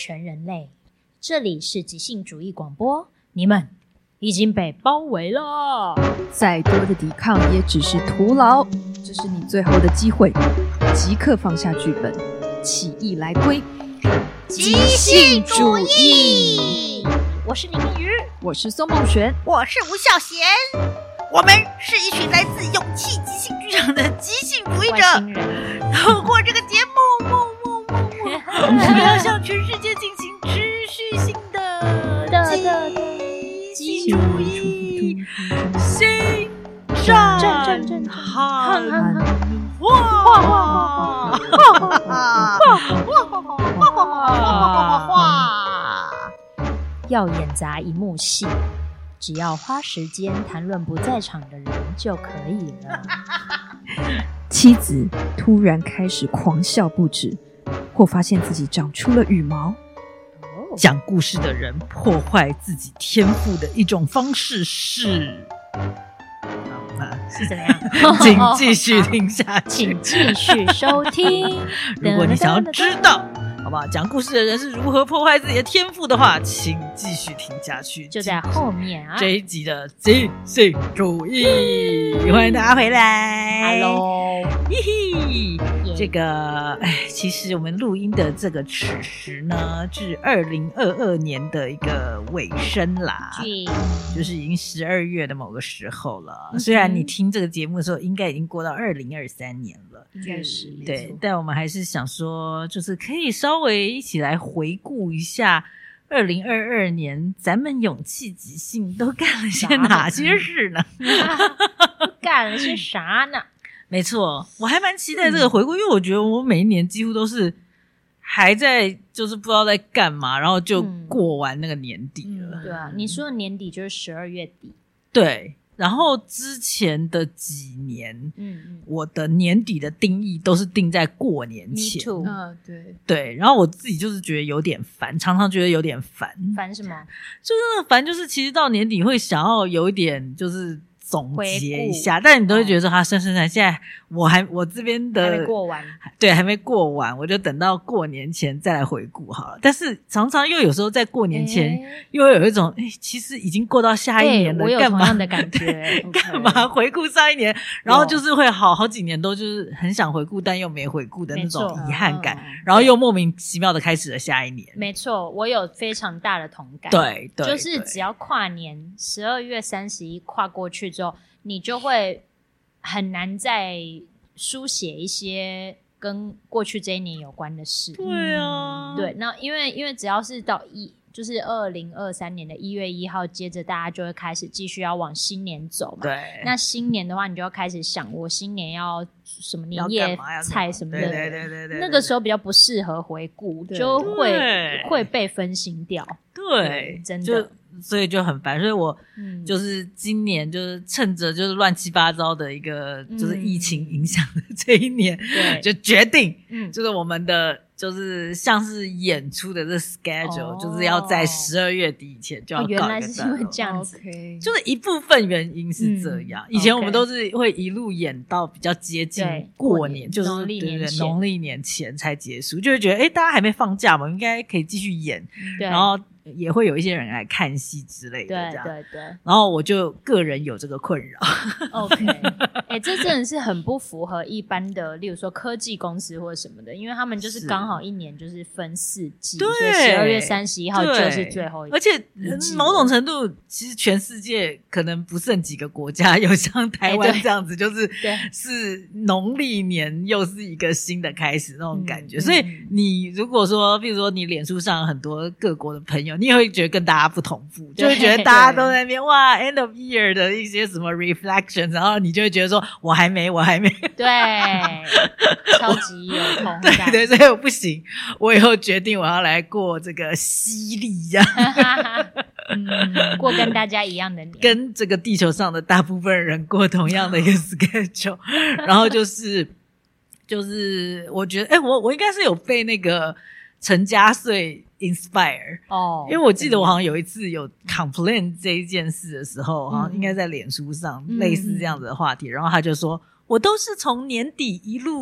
全人类，这里是即兴主义广播，你们已经被包围了， 再多的抵抗也只是徒劳，这是你最后的机会，即刻放下剧本，起义来归， 即兴主义。我是宁明瑜， 我是宋梦璇， 我是吴孝贤，我们是一群来自勇气即兴剧场的即兴主义者。透过这个节目，我们要向全世界进行持续性的即兴主义欣赏要演砸一幕戏，只要花时间谈论不在场的人就可以了。 妻子突然开始狂笑不止，或发现自己长出了羽毛。 讲故事的人破坏自己天赋的一种方式是怎么样？ 请继续听下去， 请继续收听。 如果你想要知道好不好讲故事的人是如何破坏自己的天赋的话，请继续听下去， 就在后面啊。 这一集的即兴主义，欢迎大家回来。 Hello， 这个其实我们录音的这个此时呢是2022年的一个尾声啦，就是已经12月的某个时候了，虽然你听这个节目的时候应该已经过到2023年了， 应该是对，但我们还是想说就是可以稍微一起来回顾一下2022年咱们勇气即兴都干了些哪些事呢？ 干了些啥呢？ 没错，我还蛮期待这个回顾，因为我觉得我每一年几乎都是还在就是不知道在干嘛，然后就过完那个年底了。 对啊，你说的年底就是12月底。 对，然后之前的几年，我的年底的定义都是定在过年前。 Me too。 对，然后我自己就是觉得有点烦，常常觉得有点烦。 烦什么？ 就是那个烦，就是其实到年底会想要有一点就是总结一下，但你都会觉得说算，现在我这边的还没过完， 对，还没过完，我就等到过年前再来回顾好了。但是常常又有时候在过年前又会有一种其实已经过到下一年了， 我有干嘛同样的感觉干嘛回顾上一年，然后就是会好几年都就是很想回顾但又没回顾的那种遗憾感，然后又莫名其妙的开始了下一年。 没错，我有非常大的同感。 对， 就是只要跨年12月31跨过去之后，你就会很难再书写一些跟过去这一年有关的事。 对啊， 对，那因为只要是到就是2023年的1月1号，接着大家就会开始继续要往新年走嘛。 对， 那新年的话，你就要开始想我新年要什么年夜菜什么的。 对， 那个时候比较不适合回顾，就会被分心掉。 对， 真的。 所以就很烦，所以我就是今年就是趁着就是乱七八糟的一个就是疫情影响的这一年，就决定就是我们的就是像是演出的这 schedule 就是要在12月底以前就要告一个段落。 原来是因为这样子， 就是一部分原因是这样。以前我们都是会一路演到比较接近过年，就是农历年前才结束，就会觉得大家还没放假嘛，应该可以继续演，然后也会有一些人来看戏之类的，对。然后我就个人有这个困扰。 OK， 这真的是很不符合一般的，例如说科技公司或者什么的，因为他们就是刚好一年就是分4季，所以12月31号就是最后一季。 而且某种程度，其实全世界可能不剩几个国家有像台湾这样子，就是农历年又是一个新的开始那种感觉。所以你如果说，比如说你脸书上很多各国的朋友，你也会觉得跟大家不同步，就会觉得大家都在那边哇 end of year 的一些什么 reflection， 然后你就会觉得说我还没对，超级有同感。 对，所以我不行，我以后决定我要来过这个西历这样过跟大家一样的年， 跟这个地球上的大部分人过同样的一个 schedule 然后就是我觉得我应该是有被那个陈嘉穗inspire 因为我记得我好像有一次有 complain 这一件事的时候，好像应该在脸书上类似这样子的话题，然后他就说我都是从年底一路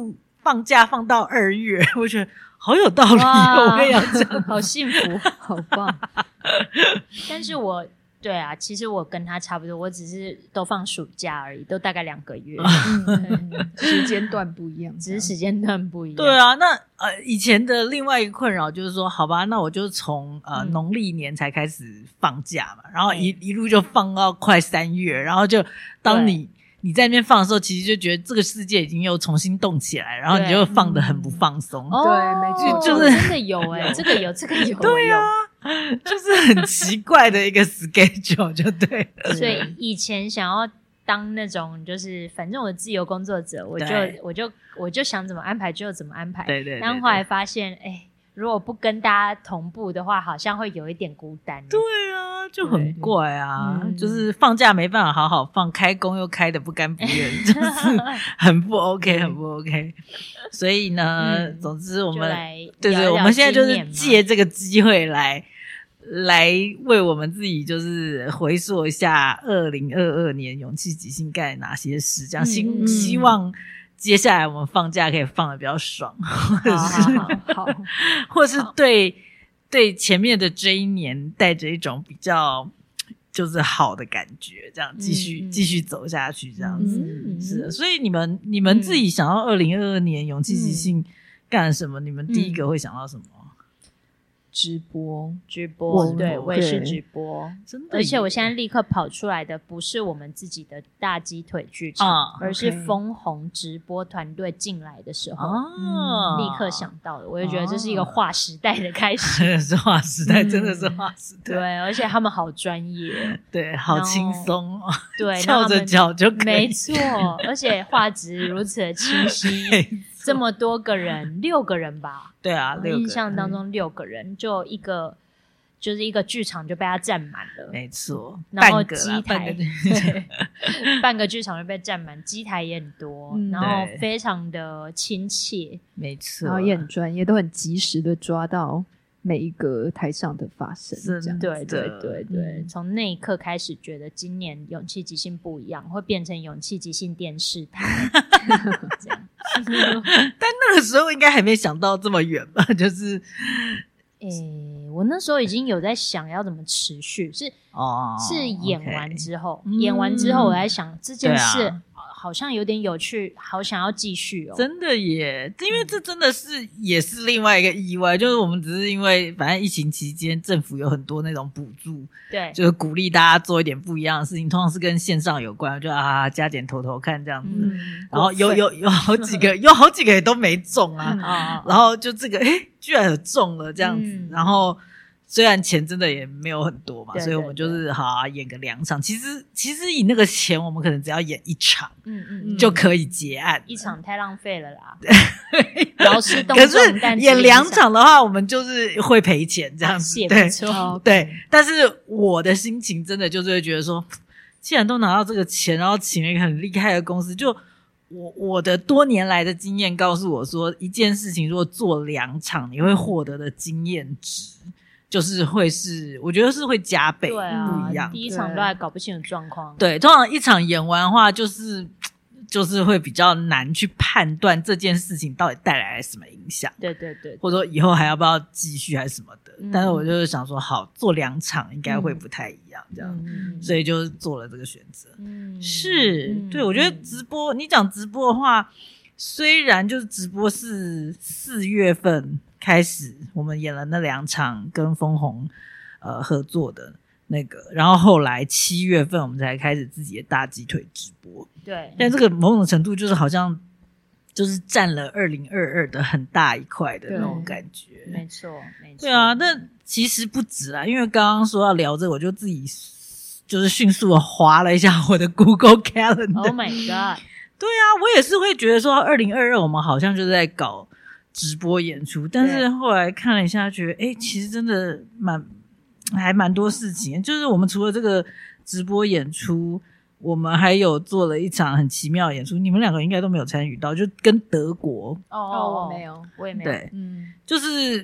放假放到2月，我觉得好有道理哦，我也要这样， 好幸福， 好棒。 但是对啊，其实我跟他差不多，我只是都放暑假而已，都大概2个月， 时间段不一样， 只是时间段不一样。 对啊，那以前的另外一个困扰就是说，好吧，那我就从农历年才开始放假嘛，然后一路就放到快3月，然后就当你在那边放的时候，其实就觉得这个世界已经又重新动起来，然后你就放得很不放松。 对，没错， 就是真的有这个有， 对啊，就是很奇怪的一个 schedule， 就对了。 所以以前想要当那种就是反正我自由工作者，我就想怎么安排就怎么安排。 对。 但后来发现，如果不跟大家同步的话，好像会有一点孤单。 对啊，就很怪啊，就是放假没办法好好放，开工又开得不甘不愿，就是很不 OK， 很不 OK。所以呢，总之我们对，我们现在就是借这个机会来为我们自己就是回溯一下2022年勇气即兴干了哪些事，这样希望接下来我们放假可以放得比较爽， 好， 或是对前面的这一年带着一种比较就是好的感觉，这样继续走下去，这样子。是的，所以你们自己想到2022年勇气即兴干了什么？你们第一个会想到什么？ 直播， 对，我也是直播， 真的。 而且我现在立刻跑出来的不是我们自己的大鸡腿剧场，而是枫红直播团队进来的时候，立刻想到的。我就觉得这是一个划时代的开始， 是划时代，真的是划时代。 对，而且他们好专业， 对，好轻松哦， 对， 翘着脚就可以， 没错，而且画质如此的清晰。这么多个人，6个人吧？ 对啊，6个人。 印象当中6个人，就一个剧场就被他占满了， 没错。 然后机台，半个剧场就被占满，机台也很多，然后非常的亲切， 没错， 然后也很专业，都很及时的抓到每一个台上的发生，这样。 对，从那一刻开始，觉得今年勇气即兴不一样，会变成勇气即兴电视台，这样。 但那个时候应该还没想到这么远吧？就是， 我那时候已经有在想要怎么持续，是演完之后，我在想这件事。好像有点有趣，好想要继续哦。 真的耶，因为这真的是也是另外一个意外，就是我们只是因为反正疫情期间政府有很多那种补助， 对， 就是鼓励大家做一点不一样的事情，通常是跟线上有关，就加减投看这样子。然后有好几个，有好几个也都没中啊，然后就这个居然有中了这样子，然后。虽然钱真的也没有很多嘛，所以我们就是好演个2场。其实以那个钱，我们可能只要演1场，就可以结案。 1场太浪费了啦。劳师动众， 可是演2场的话，我们就是会赔钱这样子。对。但是我的心情真的就是会觉得说，既然都拿到这个钱，然后请了一个很厉害的公司，就我的多年来的经验告诉我说，一件事情如果做2场，你会获得的经验值。就是我觉得是会加倍，不一样。 第1场都还搞不清楚状况。 对，通常1场演完的话，就是会比较难去判断这件事情到底带来了什么影响。 对， 或者说以后还要不要继续还是什么的。但是我就是想说，好，做2场应该会不太一样，这样，所以就做了这个选择。对，我觉得直播，你讲直播的话，虽然就是直播是4月份。开始我们演了那2场跟枫红合作的那个，然后后来7月份我们才开始自己的大鸡腿直播。 对， 但这个某种程度就是好像就是占了2022的很大一块的那种感觉。 没错。 对啊，但其实不止啦，因为刚刚说要聊这个，我就自己就是迅速的滑了一下我的 Google Calendar。 Oh my god。 对啊，我也是会觉得说2022我们好像就是在搞直播演出，但是后来看了一下，觉得其实真的还蛮多事情。就是我们除了这个直播演出，我们还有做了一场很奇妙的演出，你们2个应该都没有参与到，就跟德国。 我没有， 我也没有。 对，就是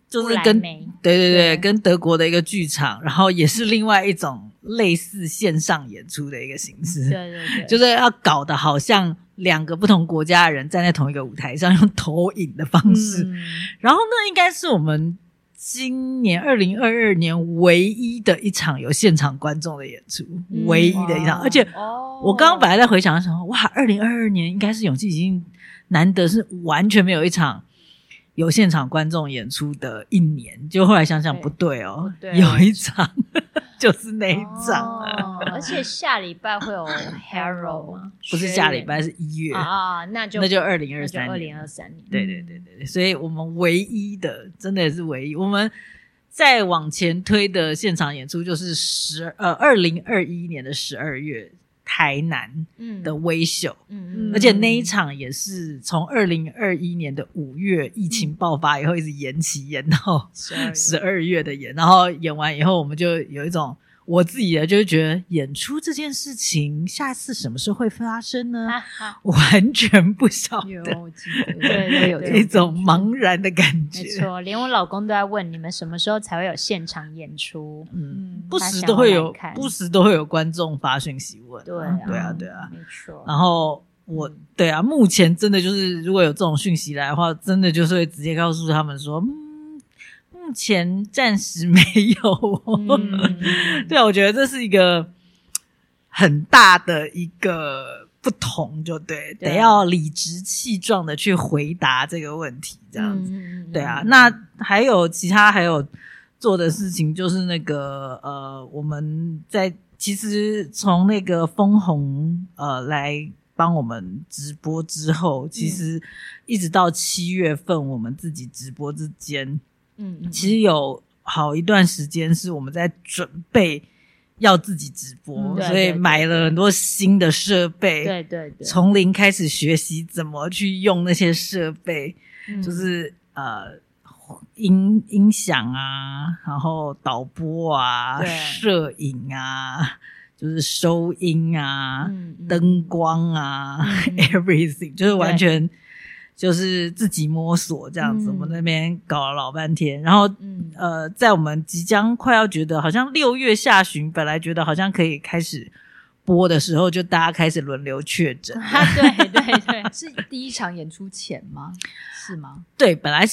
就是跟对跟德国的一个剧场，然后也是另外一种类似线上演出的一个形式， 对， 就是要搞得好像2个不同国家的人站在同一个舞台上，用投影的方式，然后那应该是我们今年2022年唯一的一场有现场观众的演出，唯一的一场，而且我刚刚本来在回想的时候，哇，2022年应该是勇气已经难得是完全没有一场有现场观众演出的一年，就后来想想不对哦，有一场就是那一场， 而且下礼拜会有 Hero 吗？ 不是下礼拜，是1月啊，那就 2023年，对，所以我们唯一的真的是唯一，我们再往前推的现场演出就是2021年的12月。台南的微秀，而且那一场也是从2021年的5月疫情爆发以后一直延期延到12月的演，然后演完以后我们就有一种我自己的就是觉得演出这件事情下次什么时候会发生呢？完全不晓得， 对， 有一种茫然的感觉。 没错，连我老公都在问你们什么时候才会有现场演出。 不时都会有观众发讯息问。 对啊，没错。 然后对啊，目前真的就是如果有这种讯息来的话，真的就是会直接告诉他们说，目前暂时没有。对啊，我觉得这是一个很大的一个不同，就对，得要理直气壮的去回答这个问题，这样子。对啊，那还有其他做的事情，就是那个我们其实从那个枫红来帮我们直播之后，其实一直到7月份我们自己直播之间，其实有好一段时间是我们在准备要自己直播，所以买了很多新的设备，对，从零开始学习怎么去用那些设备，就是音响啊，然后导播啊，摄影啊，就是收音啊，灯光啊，everything， 就是完全就是自己摸索这样子。我们那边搞了老半天，然后在我们即将快要觉得好像6月下旬，本来觉得好像可以开始播的时候，就大家开始轮流确诊。 对， 是第一场演出前吗？是吗？ 对，本来是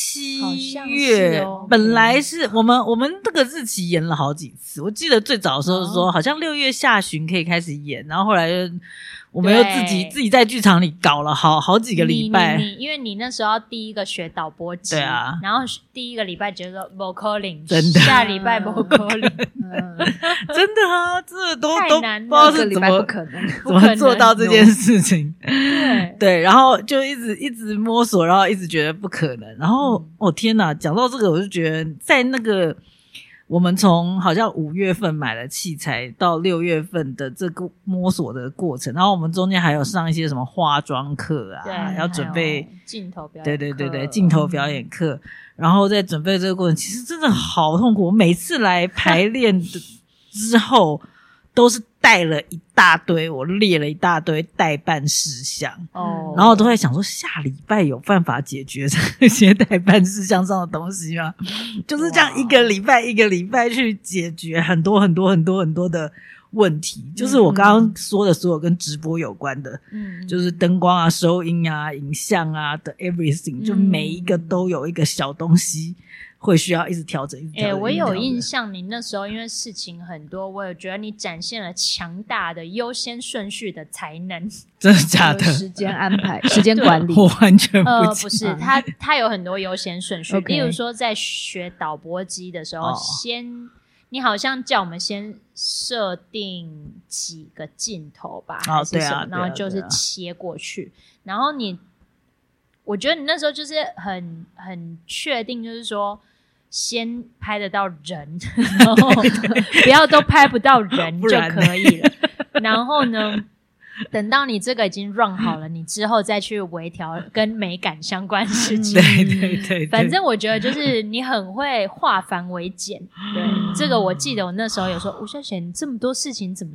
7月，本来是我们这个日期延了好几次。我记得最早的时候说好像6月下旬可以开始演，然后后来就我们又自己在剧场里搞了好几个礼拜。 因为你那时候第一个学导播机， 对啊， 然后第一个礼拜觉得不可能， 真的下礼拜不可能， 真的啊，这都太难了， 不知道是怎么不可能怎么做到这件事情。对，然后就一直摸索，然后一直觉得不可能。然后天哪，讲到这个我就觉得在那个我们从好像5月份买了器材到6月份的这个摸索的过程，然后我们中间还有上一些什么化妆课啊，要准备镜头表演课， 对，镜头表演课，然后在准备这个过程，其实真的好痛苦。我每次来排练之后都是带了一大堆，我列了一大堆待办事项，然后都在想说下礼拜有办法解决这些待办事项上的东西吗？就是这样一个礼拜一个礼拜去解决很多的问题，就是我刚刚说的所有跟直播有关的，就是灯光啊、收音啊、影像啊的 everything，就每一个都有一个小东西会需要一直调整。 我有印象，你那时候因为事情很多，我有觉得你展现了强大的优先顺序的才能。 真的假的？ 时间安排、时间管理， 我完全不是他有很多优先顺序。例如说，在学导播机的时候，你好像叫我们先设定几个镜头吧，还是什么，然后就是切过去，然后我觉得你那时候就是很确定，就是说先拍得到人，然后不要都拍不到人就可以了。然后呢，等到你这个已经 run 好了，你之后再去微调跟美感相关的事情。 对， 反正我觉得就是你很会化繁为简。对，这个我记得我那时候有说，吴秀贤这么多事情怎么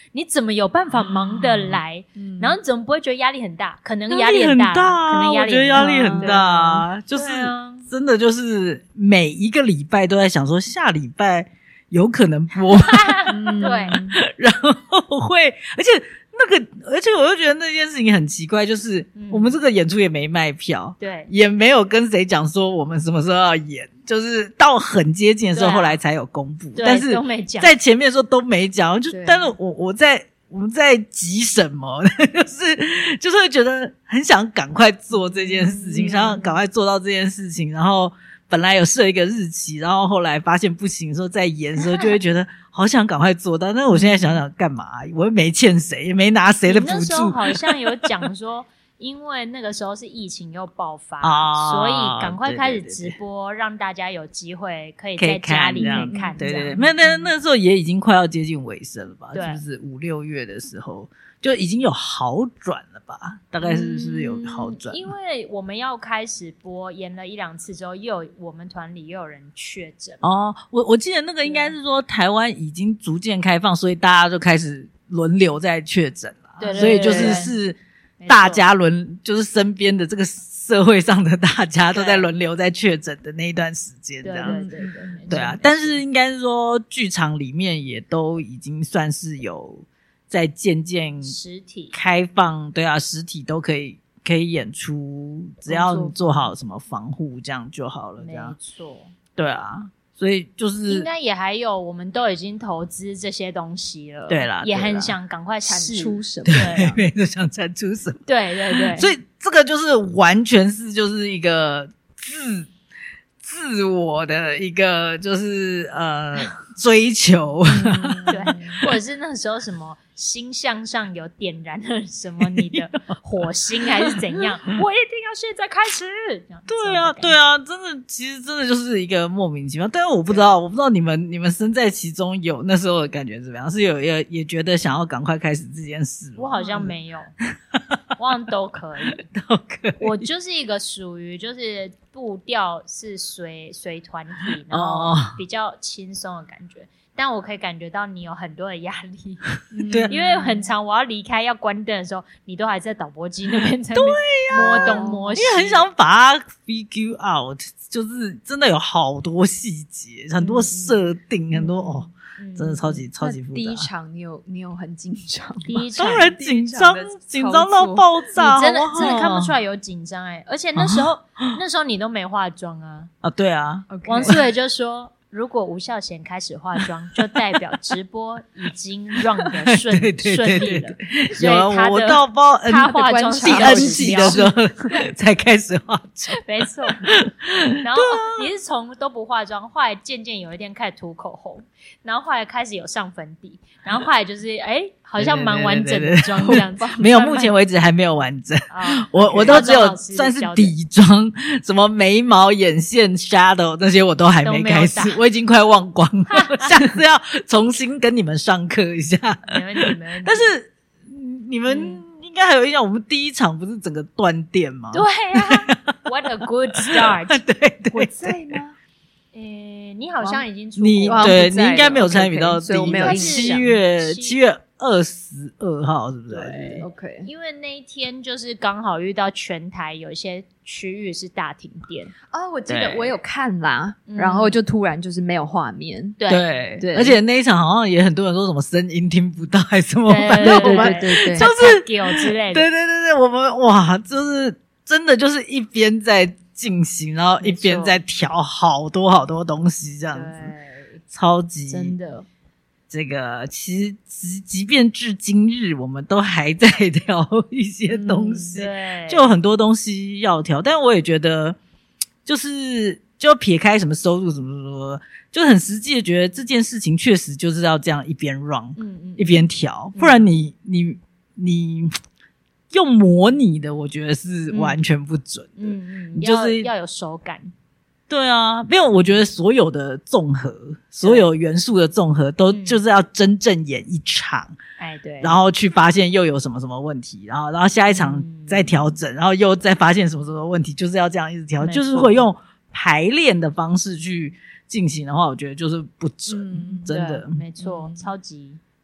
你怎么有办法忙得来？然后你怎么不会觉得压力很大？可能压力很大， 可能压力很大， 我觉得压力很大，就是真的就是每一个礼拜都在想说下礼拜有可能播， 对， 然后会，而且我又觉得那件事情很奇怪，就是我们这个演出也没卖票， 对， 也没有跟谁讲说我们什么时候要演，就是到很接近的时候后来才有公布，但是在前面的时候都没讲，就但是我们在急什么？就是会觉得很想赶快做这件事情，想要赶快做到这件事情，然后本来有设一个日期，然后后来发现不行的时候再延的时候，就会觉得好想赶快做到。但是我现在想想干嘛？我又没欠谁，也没拿谁的补助。 那时候好像有讲说，因为那个时候是疫情又爆发，所以赶快开始直播，让大家有机会可以在家里面看。 对，那时候也已经快要接近尾声了吧？就是5、6月的时候。就已经有好转了吧？大概是不是有好转？ 因为我们要开始播，演了1、2次之后，我们团里又有人确诊。 哦，我记得那个应该是说台湾已经逐渐开放，所以大家就开始轮流在确诊了。 对， 所以就是大家就是身边的这个社会上的大家都在轮流在确诊的那一段时间，这样对啊。但是应该是说剧场里面也都已经算是有。在渐渐实体开放，对啊，实体都可以演出，只要你做好什么防护，这样就好了。这样没错， 对啊，所以就是应该也还有，我们都已经投资这些东西了， 对啦， 也很想赶快产出什么， 对，就想产出什么， 对， 所以这个就是完全是就是一个自我的一个就是追求， 对，或者是那时候什么星象上有点燃了什么你的火星还是怎样，我一定要现在开始。 对啊，真的，其实真的就是一个莫名其妙。但是我不知道你们身在其中有那时候的感觉怎么样？是有也觉得想要赶快开始这件事吗？ 我好像没有，我好像都可以， 都可以。 我就是一个属于就是步调是随团体，然后比较轻松的感觉。但我可以感觉到你有很多的压力， 对， 因为很常我要离开要关灯的时候，你都还在导播机那边在摸东摸西， 因为很想把它 figure out， 就是真的有好多细节，很多设定，很多真的超级复杂。 第一场你有很紧张吗？ 第一场当然紧张到爆炸， 你真的看不出来有紧张而且那时候你都没化妆啊， 对啊， 王思维就说。如果吴孝贤开始化妆，就代表直播已经 run 的顺利了。 有啊，我到他化妆第 N 季的时候才开始化妆， 没错。然后你是从都不化妆，后来渐渐有一天开始涂口红，然后后来开始有上粉底，然后后来就是好像蛮完整的妆这样子。 没有，目前为止还没有完整。我都只有算是底妆，什么眉毛、眼线、shadow 那些我都还没开始，我已经快忘光了。下次要重新跟你们上课一下。 没问题。 但是你们应该还有印象，我们第一场不是整个断电吗？ 对啊 ，What a good start！ 对， 我在吗？ 你好像已经出国， 对，你应该没有参与到所以我没有印象。 7月22号是不是？ 对 ，OK。 因为那一天就是刚好遇到全台有一些区域是大停电我记得我有看啦，然后就突然就是没有画面， 对，而且那一场好像也很多人说什么声音听不到还是什么， 反正我们就是之类的， 对，我们哇，就是真的就是一边在进行，然后一边在调好多东西这样子，超级真的。 这个其实即便至今日我们都还在调一些东西，就有很多东西要调，但我也觉得就撇开什么收入什么，就很实际的觉得这件事情确实就是要这样一边 run 一边调，不然你用模拟的我觉得是完全不准的， 你就是要有手感。 对啊，没有，我觉得所有的综合，所有元素的综合都就是要真正演一场， 对， 然后去发现又有什么什么问题，然后下一场再调整，然后又再发现什么什么问题，就是要这样一直调，就是会用排练的方式去进行的话，我觉得就是不准，真的， 没错，超级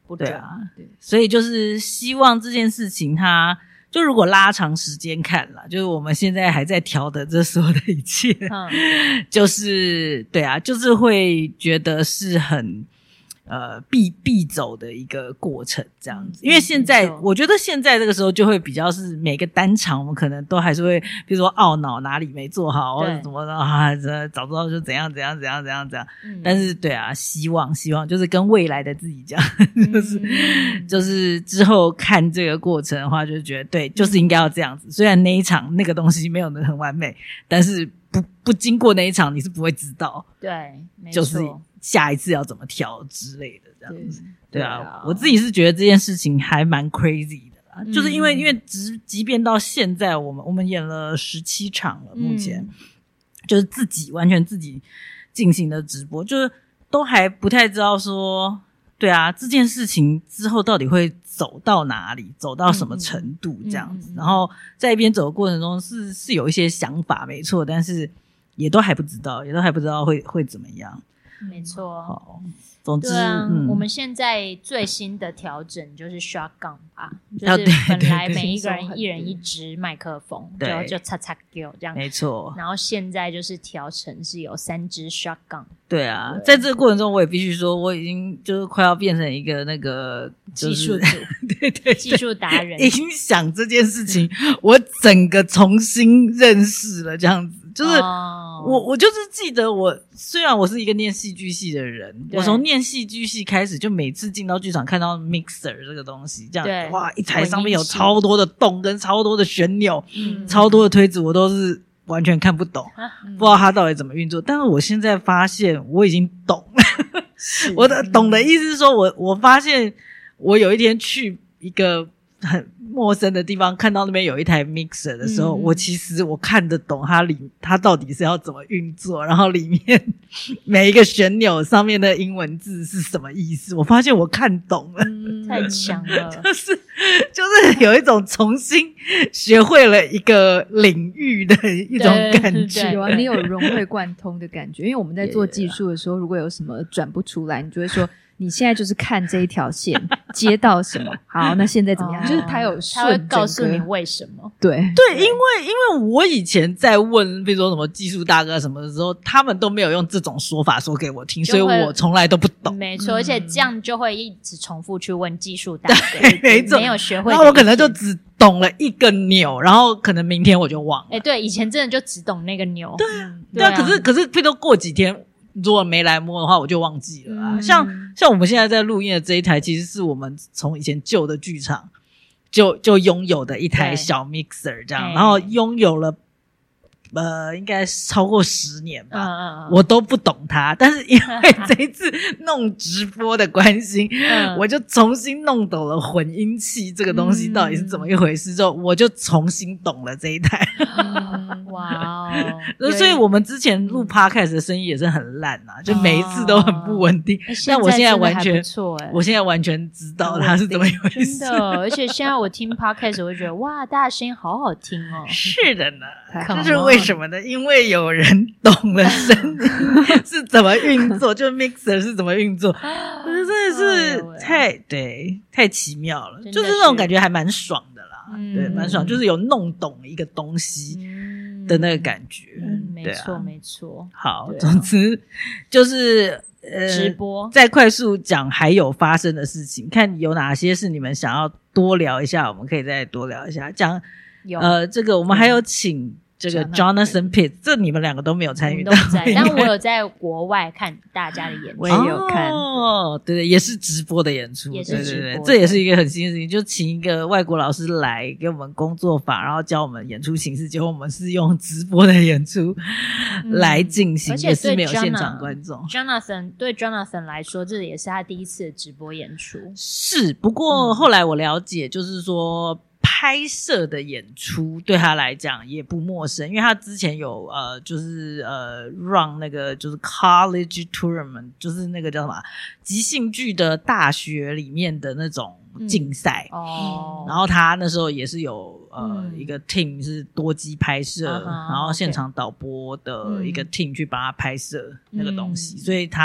不准。 对啊，对，所以就是希望这件事情它就如果拉长时间看啦，就是我们现在还在调的这所有的一切，就是对啊，就是会觉得是很必走的一个过程这样子。因为现在我觉得现在这个时候就会比较是每个单场我们可能都还是会比如说懊恼哪里没做好或者怎么的早知道就怎样，但是对啊，希望就是跟未来的自己讲就是之后看这个过程的话就觉得对，就是应该要这样子。虽然那一场那个东西没有得很完美，但是不经过那一场你是不会知道， 对，没错， 就是下一次要怎么调之类的这样子。对啊，我自己是觉得这件事情还蛮 crazy 的啦，就是因为即便到现在我们演了17场了，目前就是完全自己进行的直播，就是都还不太知道说对啊这件事情之后到底会走到哪里，走到什么程度这样子。然后在一边走的过程中是有一些想法没错，但是也都还不知道会怎么样。 没错。 好，总之我们现在最新的调整就是 shotgun 吧，就是本来每一个人一人一支麦克风，就擦擦给我这样， 没错。然后现在就是调成是有3支 shotgun。 对啊，在这个过程中我也必须说我已经就是快要变成一个那个、 技术组对技术达人。 音响这件事情我整个重新认识了这样子。就是我就是记得虽然我是一个念戏剧系的人，我从念戏剧系开始就每次进到剧场看到 mixer 这个东西，这样哇一台上面有超多的洞跟超多的旋钮，超多的推子，我都是完全看不懂，不知道它到底怎么运作。但是我现在发现我已经懂了我的懂的意思是说我发现我有一天去一个很陌生的地方看到那边有一台 mixer 的时候，我其实我看得懂它到底是要怎么运作，然后里面每一个旋钮上面的英文字是什么意思，我发现我看懂了。 太强了。 就是有一种重新学会了一个领域的一种感觉。 有啊，你有融会贯通的感觉。因为我们在做技术的时候，如果有什么转不出来，你就会说你现在就是看这一条线接到什么，好，那现在怎么样？就是他会告诉你为什么。 对，因为我以前在问比如说什么技术大哥什么的时候，他们都没有用这种说法说给我听，所以我从来都不懂。 没错，而且这样就会一直重复去问技术大哥，没有学会。 然后我可能就只懂了一个钮，然后可能明天我就忘了。 对，以前真的就只懂那个钮。 对啊，可是譬如说过几天如果没来摸的话我就忘记了啊。像我们现在在录音的这一台其实是我们从以前旧的剧场就拥有的一台小 mixer 这样，然后拥有了应该超过10年吧，我都不懂它，但是因为这一次弄直播的关系，我就重新弄懂了混音器这个东西到底是怎么一回事，之后我就重新懂了这一台。 哇哦！ 所以我们之前录 podcast 的声音也是很烂啊，就每一次都很不稳定。但我现在完全我现在完全知道它是怎么一回事。 真的，而且现在我听 podcast 我会觉得哇，大家声音好好听哦。 是的呢，这是为什么呢？因为有人懂了声音是怎么运作，就 mixer 是怎么运作，我觉得真的是太奇妙了，就是那种感觉还蛮爽的啦。对，蛮爽，就是有弄懂一个东西的那个感觉。 没错没错。 好，总之就是直播再快速讲还有发生的事情，看有哪些是你们想要多聊一下，我们可以再多聊一下。讲这个我们还有请这个 Jonathan Pitt， 这你们两个都没有参与到， 但我有在国外看大家的演出， 我也有看。 对，也是直播的演出， 也是直播的， 对，这也是一个很新的事情，就请一个外国老师来给我们工作坊，然后教我们演出形式，结果我们是用直播的演出来进行，也是没有现场观众。 对 Jonathan 来说，这也是他第一次的直播演出。 是，不过后来我了解，就是说拍摄的演出对他来讲也不陌生，因为他之前有就是run 那个就是 college tournament， 就是那个叫什么即兴剧的大学里面的那种竞赛，然后他那时候也是有一个 team 是多机拍摄，然后现场导播的一个 team 去帮他拍摄那个东西，所以他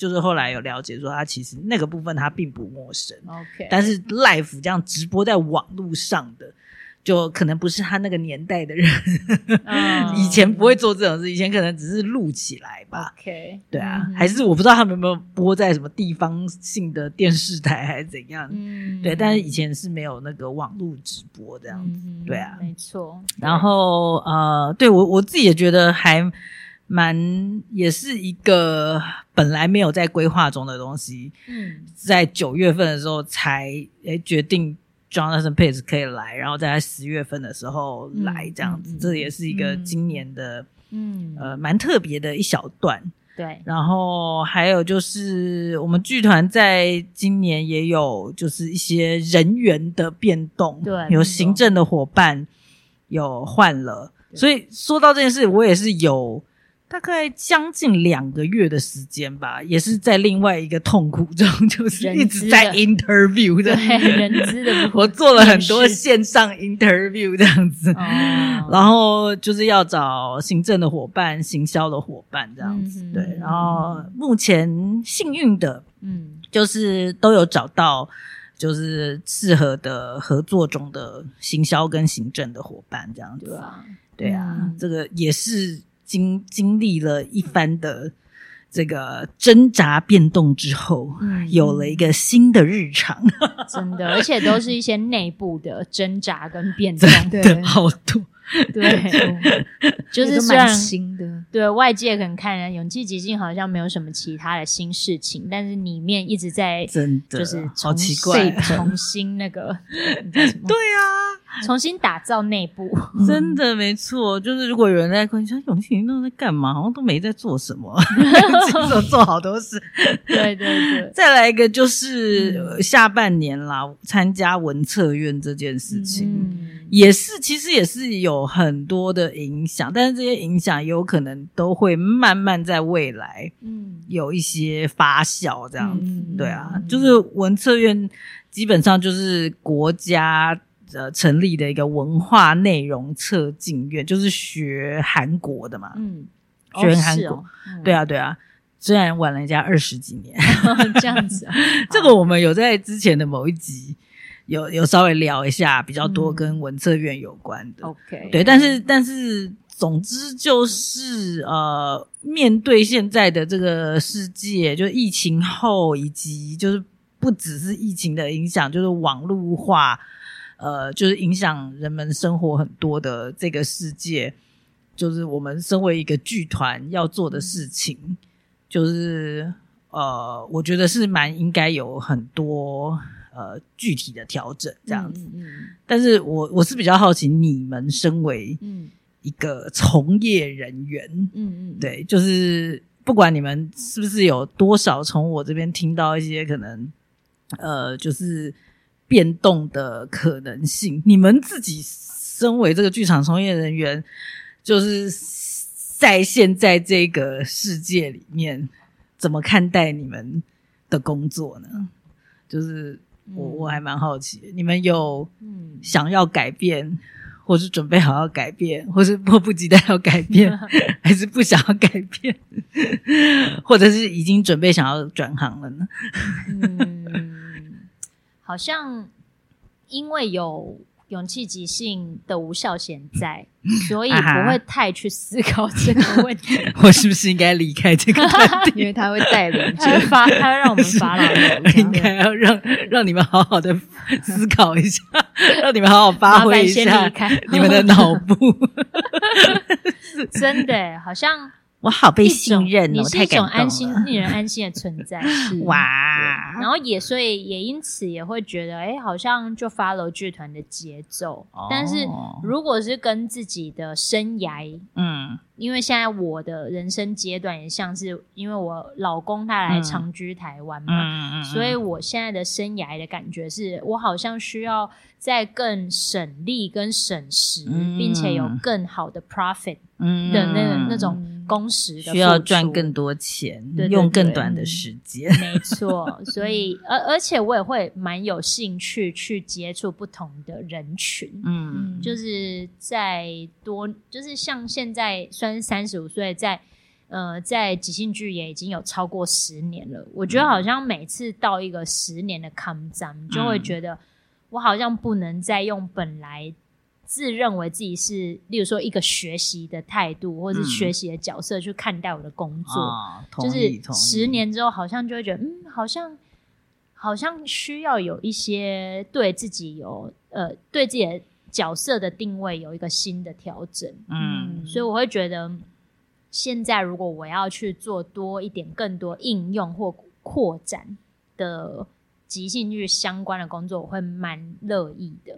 就是后来有了解说他其实那个部分他并不陌生 OK， 但是 live 这样直播在网络上的就可能不是他那个年代的人以前不会做这种事，以前可能只是录起来吧 OK， 对啊，还是我不知道他们有没有播在什么地方性的电视台还是怎样对，但是以前是没有那个网络直播这样子对啊， 没错。 然后对我自己也觉得还也是一个本来没有在规划中的东西在9月份的时候才决定Jonathan Page 可以来，然后在10月份的时候来这样子这也是一个今年的蛮特别的一小段对， 然后还有就是我们剧团在今年也有就是一些人员的变动对， 有行政的伙伴有换了所以说到这件事我也是有大概将近2个月的时间吧，也是在另外一个痛苦中，就是一直在 interview 的， 对，人资的部分， 我做了很多线上 interview 这样子，然后就是要找行政的伙伴、行销的伙伴这样子，对，然后目前幸运的，就是都有找到。就是适合的合作中的行销跟行政的伙伴这样子，对啊，这个也是经历了一番的这个挣扎变动之后，有了一个新的日常， 真的，而且都是一些内部的挣扎跟变动， 对，好多。 对，就是虽然新的， 对外界可能看人勇气极进好像没有什么其他的新事情，但是里面一直在真的就是好奇怪， 重新那个对啊，重新打造内部， 真的没错。就是如果有人在关心勇气那在干嘛，好像都没在做什么，做好多事。 对对对， 再来一个就是下半年啦，参加文策院这件事情。也是其实也是有很多的影响，但是这些影响有可能都会慢慢在未来有一些发酵这样子对啊，就是文策院基本上就是国家成立的一个文化内容策进院，就是学韩国的嘛学韩国对啊对啊，虽然晚了人家20几年这样子这个我们有在之前的某一集有稍微聊一下比较多跟文策院有关的 OK 对，但是总之就是面对现在的这个世界，就疫情后以及就是不只是疫情的影响，就是网络化就是影响人们生活很多的这个世界，就是我们身为一个剧团要做的事情，就是我觉得是蛮应该有很多具体的调整这样子但是我是比较好奇你们身为一个从业人员对，就是不管你们是不是有多少从我这边听到一些可能就是变动的可能性，你们自己身为这个剧场从业人员，就是在现在这个世界里面怎么看待你们的工作呢？就是我还蛮好奇的，你们有想要改变或是准备好要改变，或是迫不及待要改变还是不想要改变或者是已经准备想要转行了呢好像因为有勇气即兴的无效险在，所以不会太去思考这个问题我是不是应该离开这个团体因为他会带领他会让我们发牢骚应该要让你们好好的思考一下让你们好好发挥一下你们的脑部真的好像我好被信任你是一种令人安心的存在哇， 然后所以也因此也会觉得好像就 follow 剧团的节奏但是如果是跟自己的生涯因为现在我的人生阶段也像是因为我老公他来长居台湾嘛所以我现在的生涯的感觉是我好像需要再更省力跟省时并且有更好的 profit的那种工时的付出， 需要赚更多钱对对对用更短的时间没错所以而且我也会蛮有兴趣去接触不同的人群就是在就是像现在算是35岁在在即兴剧也已经有超过10年了。我觉得好像每次到一个10年的抗战，就会觉得我好像不能再用本来自认为自己是例如说一个学习的态度或是学习的角色去看待我的工作，就是10年之后好像就会觉得好像需要有一些对自己有对自己的角色的定位有一个新的调整。所以我会觉得现在如果我要去做多一点更多应用或扩展的即兴剧相关的工作，我会蛮乐意的。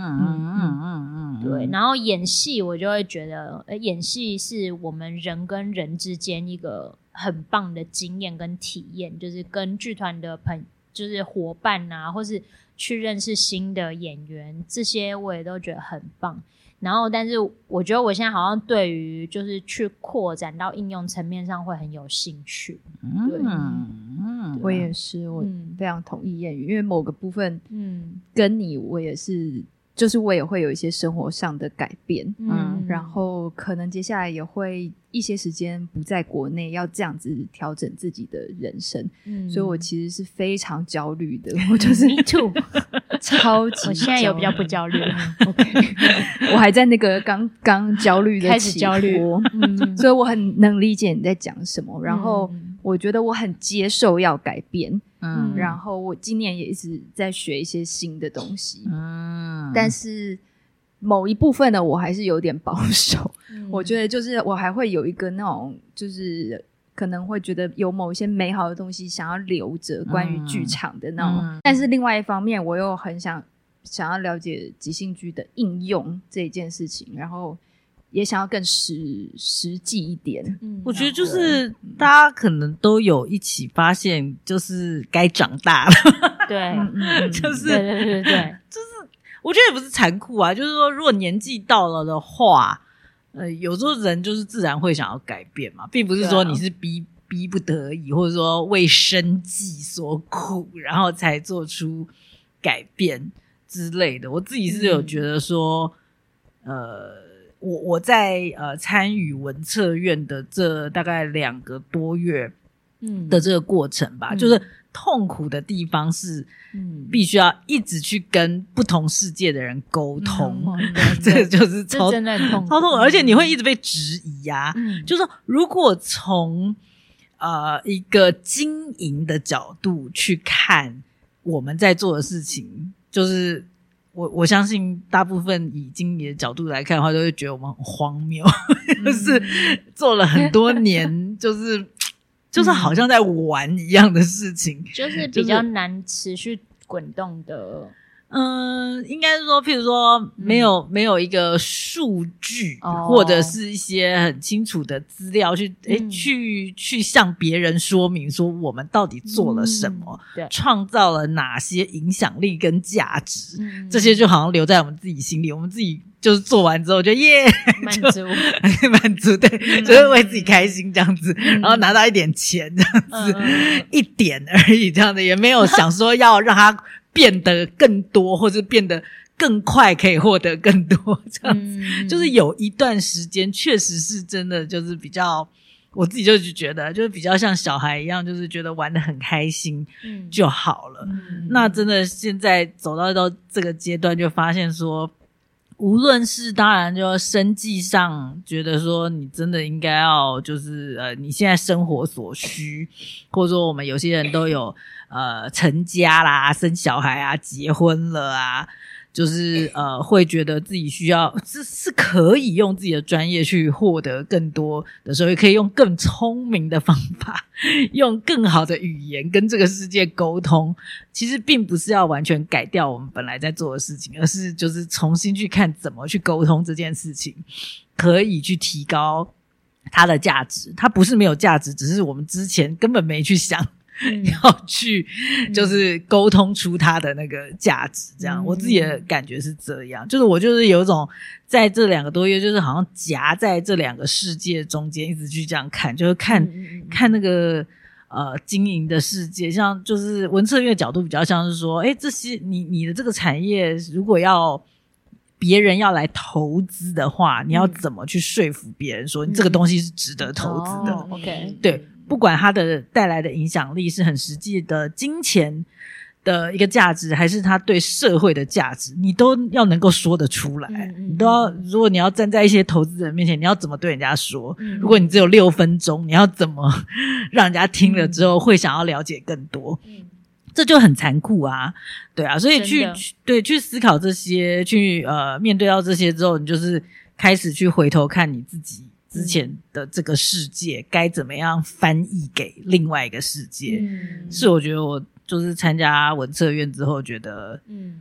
对，然后演戏我就会觉得演戏是我们人跟人之间一个很棒的经验跟体验，就是跟剧团的就是伙伴啊，或是去认识新的演员，这些我也都觉得很棒。然后但是我觉得我现在好像对于就是去扩展到应用层面上会很有兴趣。对， 我也是，我非常同意燕语，因为某个部分跟你我也是，就是我也会有一些生活上的改变，然后可能接下来也会一些时间不在国内，要这样子调整自己的人生，所以我其实是非常焦虑的。我就是 Me too 超级我现在有比较不焦虑 OK 我还在那个刚焦虑的开始焦虑所以我很能理解你在讲什么，然后我觉得我很接受要改变，然后我今年也一直在学一些新的东西，但是某一部分呢我还是有点保守，我觉得就是我还会有一个那种就是可能会觉得有某一些美好的东西想要留着关于剧场的那种，但是另外一方面我又很想要了解即兴剧的应用这一件事情，然后也想要更实际一点。 我觉得就是大家可能都有一起发现就是该长大了对就是对就是我觉得也不是残酷啊，就是说如果年纪到了的话有时候人就是自然会想要改变嘛，并不是说你是逼不得已或者说为生计所苦然后才做出改变之类的。我自己是有觉得说我在参与文策院的这大概2个多月的这个过程吧，就是痛苦的地方是必须要一直去跟不同世界的人沟通，这就是这真的很痛苦， 超痛苦，而且你会一直被质疑啊。就是说如果从一个经营的角度去看我们在做的事情，就是我相信大部分以经营的角度来看的话，都会觉得我们很荒谬，就是做了很多年，就是好像在玩一样的事情， 就是比较难持续滚动的。 应该是说譬如说没有一个数据或者是一些很清楚的资料去向别人说明说我们到底做了什么，创造了哪些影响力跟价值，这些就好像留在我们自己心里，我们自己就是做完之后就耶满足对，就是为自己开心这样子，然后拿到一点钱这样子，一点而已这样子，也没有想说要让它变得更多或者变得更快可以获得更多这样子，就是有一段时间确实是真的就是比较，我自己就觉得就是比较像小孩一样，就是觉得玩得很开心就好了。那真的现在走到这个阶段就发现说，无论是当然就生计上觉得说你真的应该要就是你现在生活所需，或者说我们有些人都有成家啦生小孩啊结婚了啊，就是会觉得自己需要是可以用自己的专业去获得更多的时候，也可以用更聪明的方法用更好的语言跟这个世界沟通，其实并不是要完全改掉我们本来在做的事情，而是就是重新去看怎么去沟通这件事情，可以去提高它的价值。它不是没有价值，只是我们之前根本没去想要去就是沟通出它的那个价值，这样我自己的感觉是这样，就是我就是有一种在这2个多月就是好像夹在这2个世界中间一直去这样看，就是看那个经营的世界，像就是文策院的角度比较像是说这些你的这个产业如果要别人要来投资的话，你要怎么去说服别人说你这个东西是值得投资的 OK， 对，不管它的带来的影响力是很实际的金钱的一个价值，还是它对社会的价值，你都要能够说得出来。你都要，如果你要站在一些投资人面前，你要怎么对人家说？如果你只有6分钟，你要怎么让人家听了之后会想要了解更多？这就很残酷啊，对啊，所以去思考这些，去面对到这些之后，你就是开始去回头看你自己之前的这个世界该怎么样翻译给另外一个世界。是我觉得我就是参加文策院之后觉得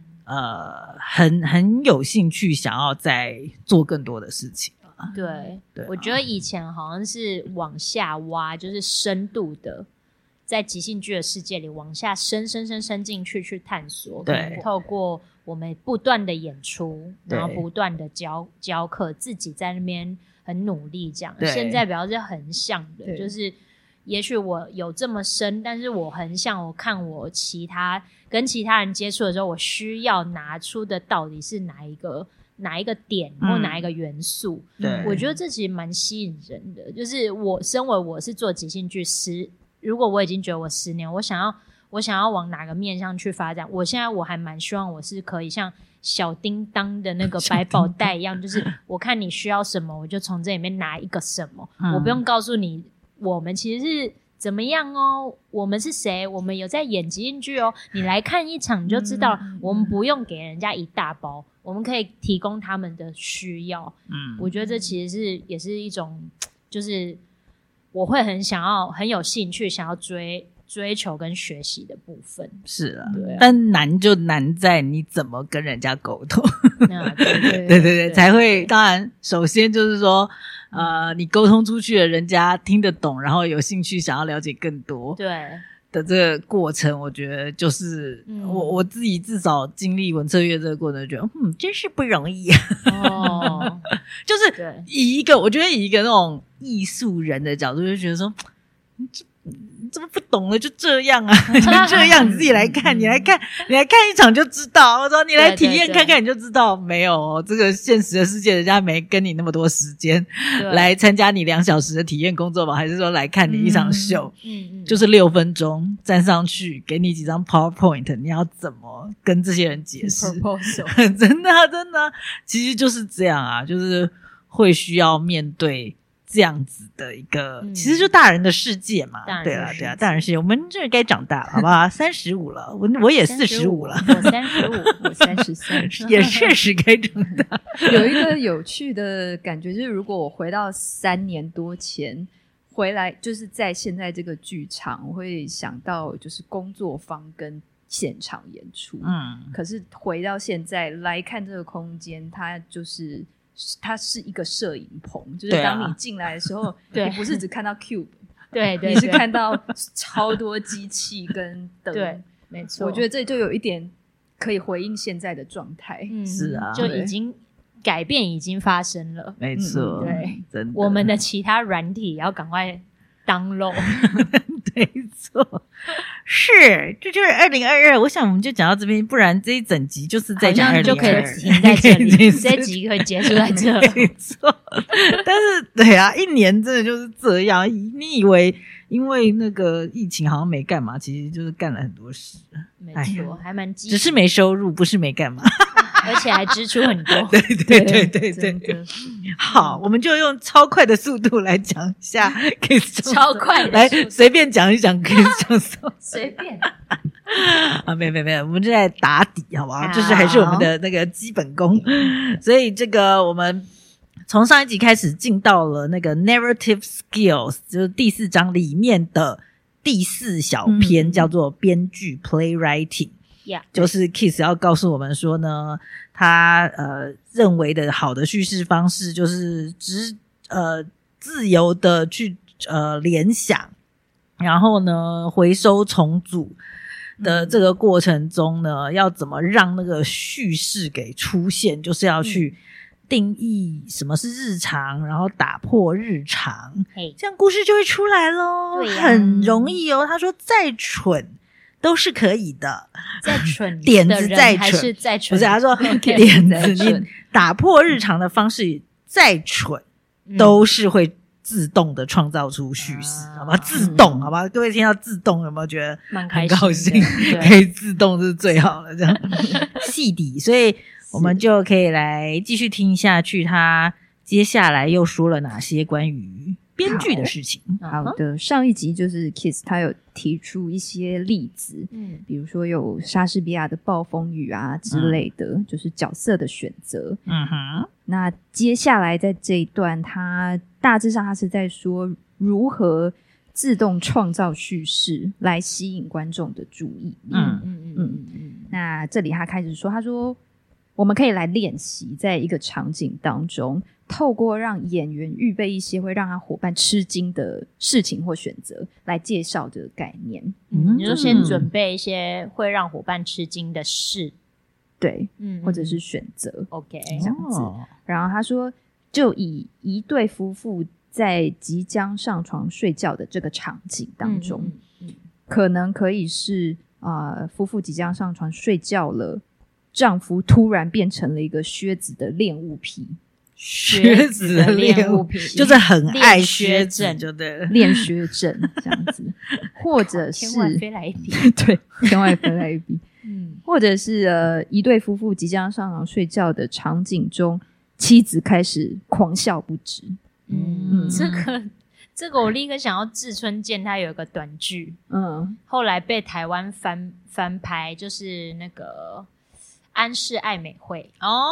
很有兴趣想要再做更多的事情。 对，我觉得以前好像是往下挖，就是深度的在即兴剧的世界里往下深进去探索。 对， 透过我们不断的演出，然后不断的教课，自己在那边很努力这样。现在比较是横向的，就是也许我有这么深，但是我横向，我看我跟其他人接触的时候，我需要拿出的到底是哪一个点或哪一个元素。我觉得这其实蛮吸引人的。就是身为我是做即兴剧如果我已经觉得我10年，我想要往哪个面向去发展，我还蛮希望我是可以像小叮当的那个百宝袋一样，就是我看你需要什么，我就从这里面拿一个什么，我不用告诉你我们其实是怎么样哦，我们是谁，我们有在演即兴剧哦，你来看一场你就知道了。我们不用给人家一大包，我们可以提供他们的需要。我觉得这其实也是一种，就是我会很有兴趣想要追求跟学习的部分。 是啊，但难就难在你怎么跟人家沟通。对，才会。当然首先就是说你沟通出去了，人家听得懂，然后有兴趣想要了解更多的这个过程，我觉得就是我自己至少经历文策院这个过程，觉得真是不容易就是我觉得以一个那种艺术人的角度，就觉得说你怎么不懂了？就这样啊，就这样，你自己来看，你来看一场就知道。我说你来体验看看，你就知道。没有这个现实的世界，人家没跟你那么多时间来参加你2小时的体验工作吧？还是说来看你一场秀？就是6分钟站上去，给你几张 PowerPoint， 你要怎么跟这些人解释？真的，其实就是这样啊，就是会需要面对这样子的一个其实就大人的世界嘛。对啊，大人世界，我们这该长大了好不好？35了，我也45了， 我35，我33， 也确实该长大。 有一个有趣的感觉，就是如果我回到3年多前回来，就是在现在这个剧场，我会想到就是工作坊跟现场演出。可是回到现在来看这个空间，它是一个摄影棚，就是当你进来的时候，你不是只看到 cube， 对，你是看到超多机器跟灯。 对，没错。 我觉得这就有一点可以回应现在的状态。 是啊， 就已经改变已经发生了。 没错， 对， 真的。 我们的其他软体也要赶快download。 没错，是，这就是2022。我想我们就讲到这边，不然这一整集就是在讲2022， 就可以停在这里，这一集可以结束在这。 没错，但是对啊，1年真的就是这样。你以为因为那个疫情好像没干嘛，其实就是干了很多事。 没错，还蛮积极， 只是没收入，不是没干嘛。 而且还支出很多。 对。好，我们就用超快的速度来讲一下 Kiss 超快的来随便讲一讲 Kiss 教授。 随便啊，没有，我们就在打底好不好？就是还是我们的那个基本功。所以这个我们从上一集开始进到了那个 narrative skills， 就是第4章里面的第4小篇，叫做编剧 playwriting。就是 Kiss 要告诉我们说呢，他认为的好的叙事方式就是自由的去联想，然后呢回收重组的这个过程中呢，要怎么让那个叙事给出现，就是要去定义什么是日常，然后打破日常，这样故事就会出来咯。很容易哦。他说再蠢都是可以的。 再蠢点子再蠢还是再蠢， 不是他说点子你打破日常的方式再蠢都是会自动的创造出叙事，好吧？自动，好吧？各位听到自动有没有觉得很高兴？可以自动是最好的，这样细底，所以我们就可以来继续听下去，他接下来又说了哪些关于编剧的事情。 好的，上一集就是 Kiss 他有提出一些例子，比如说有莎士比亚的暴风雨啊之类的，就是角色的选择。那接下来在这一段，他大致上他是在说如何自动创造叙事来吸引观众的注意力。那这里他开始说，他说我们可以来练习在一个场景当中，透过让演员预备一些会让他伙伴吃惊的事情或选择来介绍这个概念。 你就先准备一些会让伙伴吃惊的事， 对，或者是选择 OK 这样子。然后他说就以一对夫妇在即将上床睡觉的这个场景当中，可能可以是夫妇即将上床睡觉了，丈夫突然变成了一个靴子的恋物癖， 靴子的恋物癖就是很爱靴子，就对了， 恋靴症这样子，或者是天外飞来一笔， 对，天外飞来一笔，或者是一对夫妇即将上床睡觉的场景中，妻子开始狂笑不止。 这个我立刻想要志村健，他有一个短剧，后来被台湾翻拍，就是那个安室爱美惠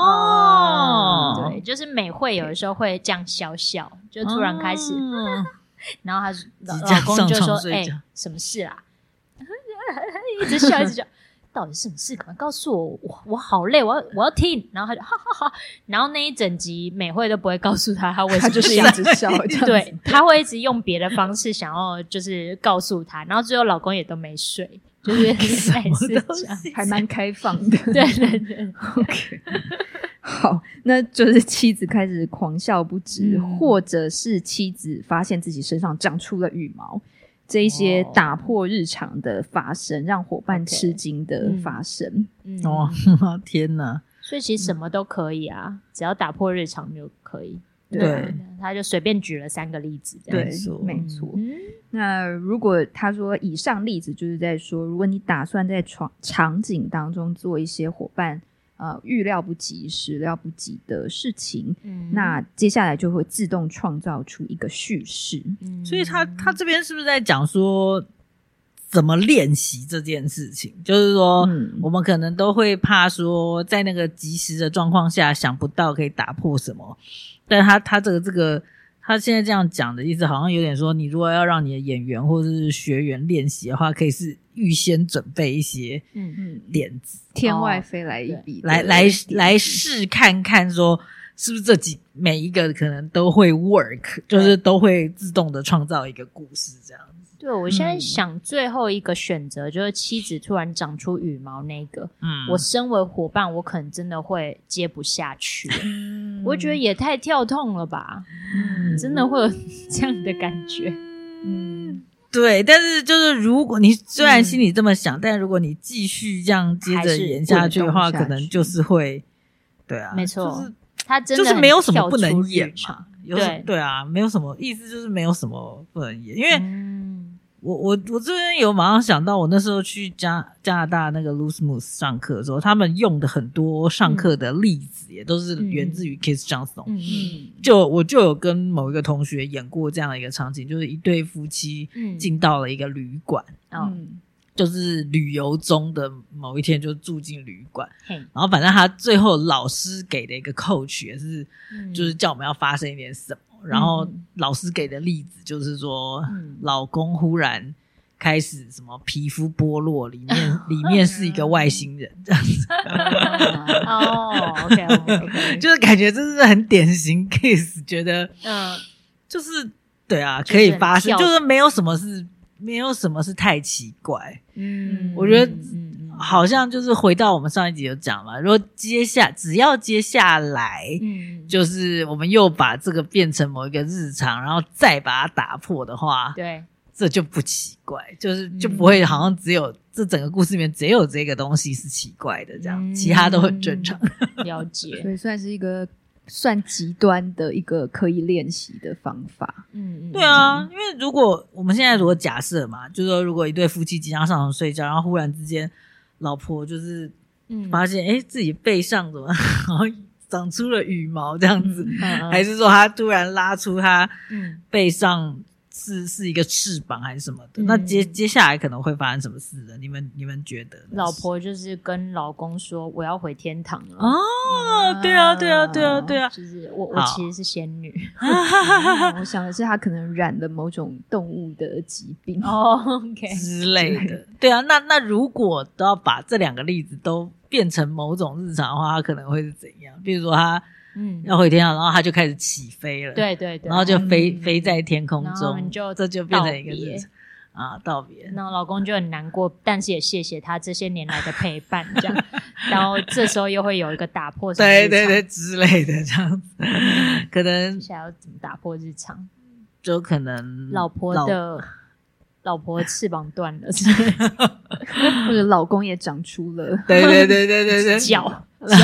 对，就是美惠有的时候会这样笑笑，就突然开始，然后老公就说：“什么事啦？”一直笑，一直笑。到底是什么事？赶快告诉我，我好累，我要听。然后他就哈哈哈，然后那一整集美惠都不会告诉他为什么， 他就是一直笑， 对，他会一直用别的方式想要就是告诉他，然后最后老公也都没睡，就是类似这样， 还蛮开放的， 对对对 ，OK。好，那就是妻子开始狂笑不止，或者是妻子发现自己身上长出了羽毛。这一些打破日常的发生，让伙伴吃惊的发生。 天哪！ 所以其实什么都可以啊，只要打破日常就可以。 对， 他就随便举了3个例子这样对，没错。那如果他说以上例子就是在说，如果你打算在场景当中做一些伙伴预料不及、始料不及的事情，那接下来就会自动创造出一个叙事。 所以他这边是不是在讲说怎么练习这件事情？就是说，我们可能都会怕说，在那个即时的状况下想不到可以打破什么，但他这个。他现在这样讲的意思好像有点说，你如果要让你的演员或者是学员练习的话，可以是预先准备一些点子， 天外飞来一笔， 来试看看说是不是每一个可能都会 work， 就是都会自动的创造一个故事这样子。 对，我现在想最后一个选择就是妻子突然长出羽毛那个，我身为伙伴我可能真的会接不下去，我觉得也太跳痛了吧，真的会有这样的感觉。 对，但是就是如果你虽然心里这么想，但如果你继续这样接着演下去的话，可能就是会，对啊， 没错， 就是他真的就是没有什么不能演嘛， 对啊，没有什么意思，就是没有什么不能演，因为我这边有马上想到，我那时候去加拿大那个 Loosmoose 上课的时候，他们用的很多上课的例子也都是源自于 Kiss Johnson。我就有跟某一个同学演过这样的一个场景，就是一对夫妻进到了一个旅馆，就是旅游中的某一天就住进旅馆，然后反正他最后老师给的一个 coach 也是，就是叫我们要发生一点什么。然后老师给的例子就是说，老公忽然开始什么皮肤剥落，里面是一个外星人这样子。 OK， 就是感觉这是很典型 case， 觉得就是对啊，可以发生，就是没有什么是太奇怪。我觉得好像就是回到我们上一集有讲嘛，如果只要接下来就是我们又把这个变成某一个日常，然后再把它打破的话， 对， 这就不奇怪，就不会好像只有这整个故事里面只有这个东西是奇怪的这样，其他都很正常。 了解， 所以算是一个算极端的一个可以练习的方法。 对啊，因为如果我们现在如果假设嘛，就是说如果一对夫妻即将上床睡觉，然后忽然之间老婆就是发现自己背上怎么好像长出了羽毛这样子，还是说他突然拉出他背上是一个翅膀还是什么的，那接下来可能会发生什么事呢？你们觉得？ 老婆就是跟老公说我要回天堂了。 对啊， 就是我其实是仙女。 我想的是他可能染了某种动物的疾病 OK 之类的。对啊，那如果都要把这两个例子都变成某种日常的话，他可能会是怎样？比如说他要回天堂，然后他就开始起飞了， 对， 然后就飞在天空中，这就变成一个日常道别。 然后老公就很难过，但是也谢谢他这些年来的陪伴，这样。然后这时候又会有一个打破什么日常， 对之类的这样子，可能接下来要怎么打破日常？ 就可能老婆翅膀断了， 或者老公也长出了， 对脚，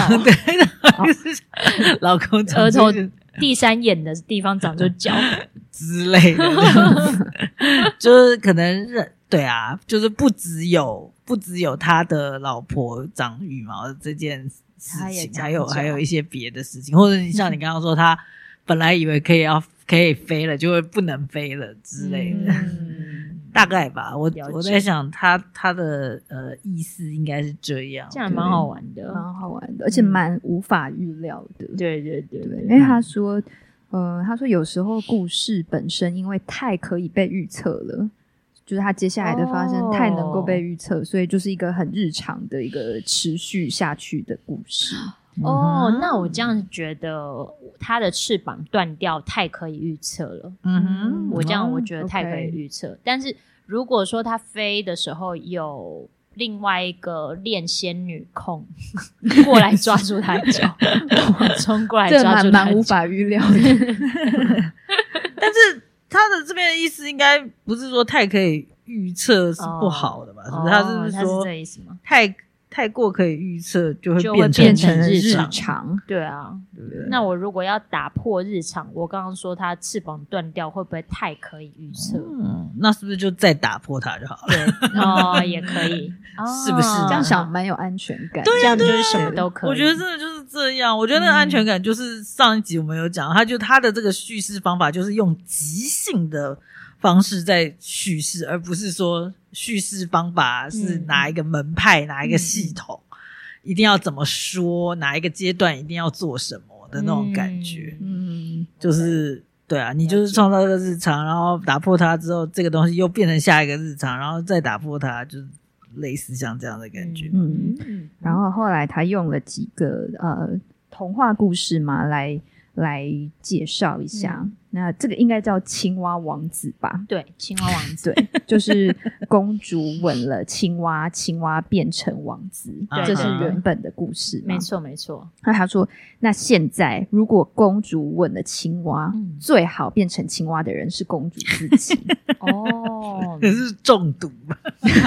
对，老公额头第三眼的地方长出脚之类的，就是可能对啊，就是不只有他的老婆长羽毛的这件事情，还有一些别的事情，或者像你刚刚说，他本来以为可以飞了，就会不能飞了之类的。大概吧，我在想他的意思应该是这样， 这样蛮好玩的， 而且蛮无法预料的。 对， 因为他说有时候故事本身因为太可以被预测了，就是他接下来的发生太能够被预测，所以就是一个很日常的一个持续下去的故事。 那我这样觉得他的翅膀断掉太可以预测了。我觉得太可以预测，但是如果说他飞的时候有另外一个练仙女控过来抓住他的脚，冲过来抓住他的脚， 这蛮无法预料的。 但是他的这边的意思应该不是说太可以预测是不好的吧？是不是？他是说这意思吗？ 太过可以预测就会变成日常。 对啊，那我如果要打破日常，我刚刚说它翅膀断掉会不会太可以预测？ 那是不是就再打破它就好了？ 对，也可以， 是不是？ 这样想蛮有安全感。 对啊，这样就是什么都可以。 我觉得真的就是这样。我觉得那个安全感就是上一集我们有讲，他的这个叙事方法就是用即兴的方式在叙事，而不是说叙事方法是哪一个门派、哪一个系统一定要怎么说，哪一个阶段一定要做什么的那种感觉。就是对啊，你就是创造这个日常，然后打破它之后，这个东西又变成下一个日常，然后再打破它，就是类似像这样的感觉。 然后后来他用了几个童话故事嘛来介绍一下。那这个应该叫青蛙王子吧？ 对，青蛙王子。 对，就是公主吻了青蛙，青蛙变成王子。这是原本的故事。 没错。 那他说，那现在如果公主吻了青蛙，最好变成青蛙的人是公主自己。 可是中毒吧？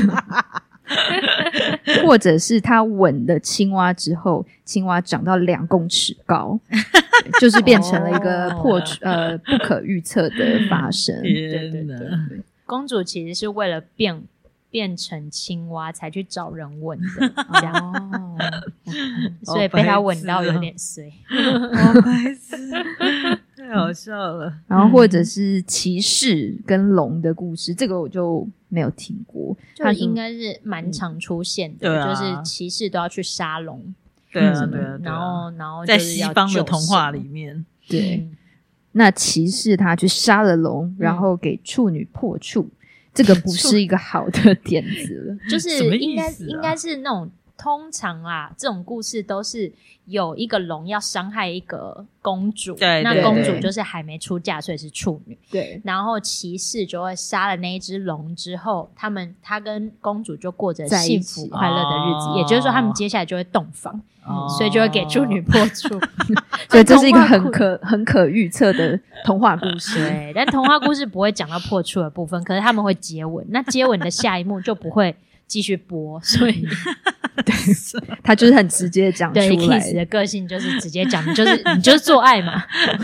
或者是他吻了青蛙之后，青蛙长到2公尺高，就是变成了一个不可预测的发生。 对，公主其实是为了变成青蛙才去找人吻的，这样所以被他吻到有点衰。 好白痴，太好笑了。 然后或者是骑士跟龙的故事，这个我就没有听过， 就应该是蛮常出现的，就是骑士都要去杀龙。 对啊， 然后在西方的童话里面， 对，那骑士他去杀了龙，然后给处女破处。这个不是一个好的点子了， 就是应该是那种通常啦，这种故事都是有一个龙要伤害一个公主， 对， 那公主就是还没出嫁，所以是处女。 对， 然后骑士就会杀了那一只龙之后，他跟公主就过着幸福快乐的日子，也就是说他们接下来就会洞房，所以就会给处女破处。 所以这是一个很可预测的童话故事。 对，但童话故事不会讲到破处的部分，可是他们会接吻，那接吻的下一幕就不会继续播，所以对，他就是很直接讲出来。 对 Kiss 的个性就是直接讲，你就是做爱嘛。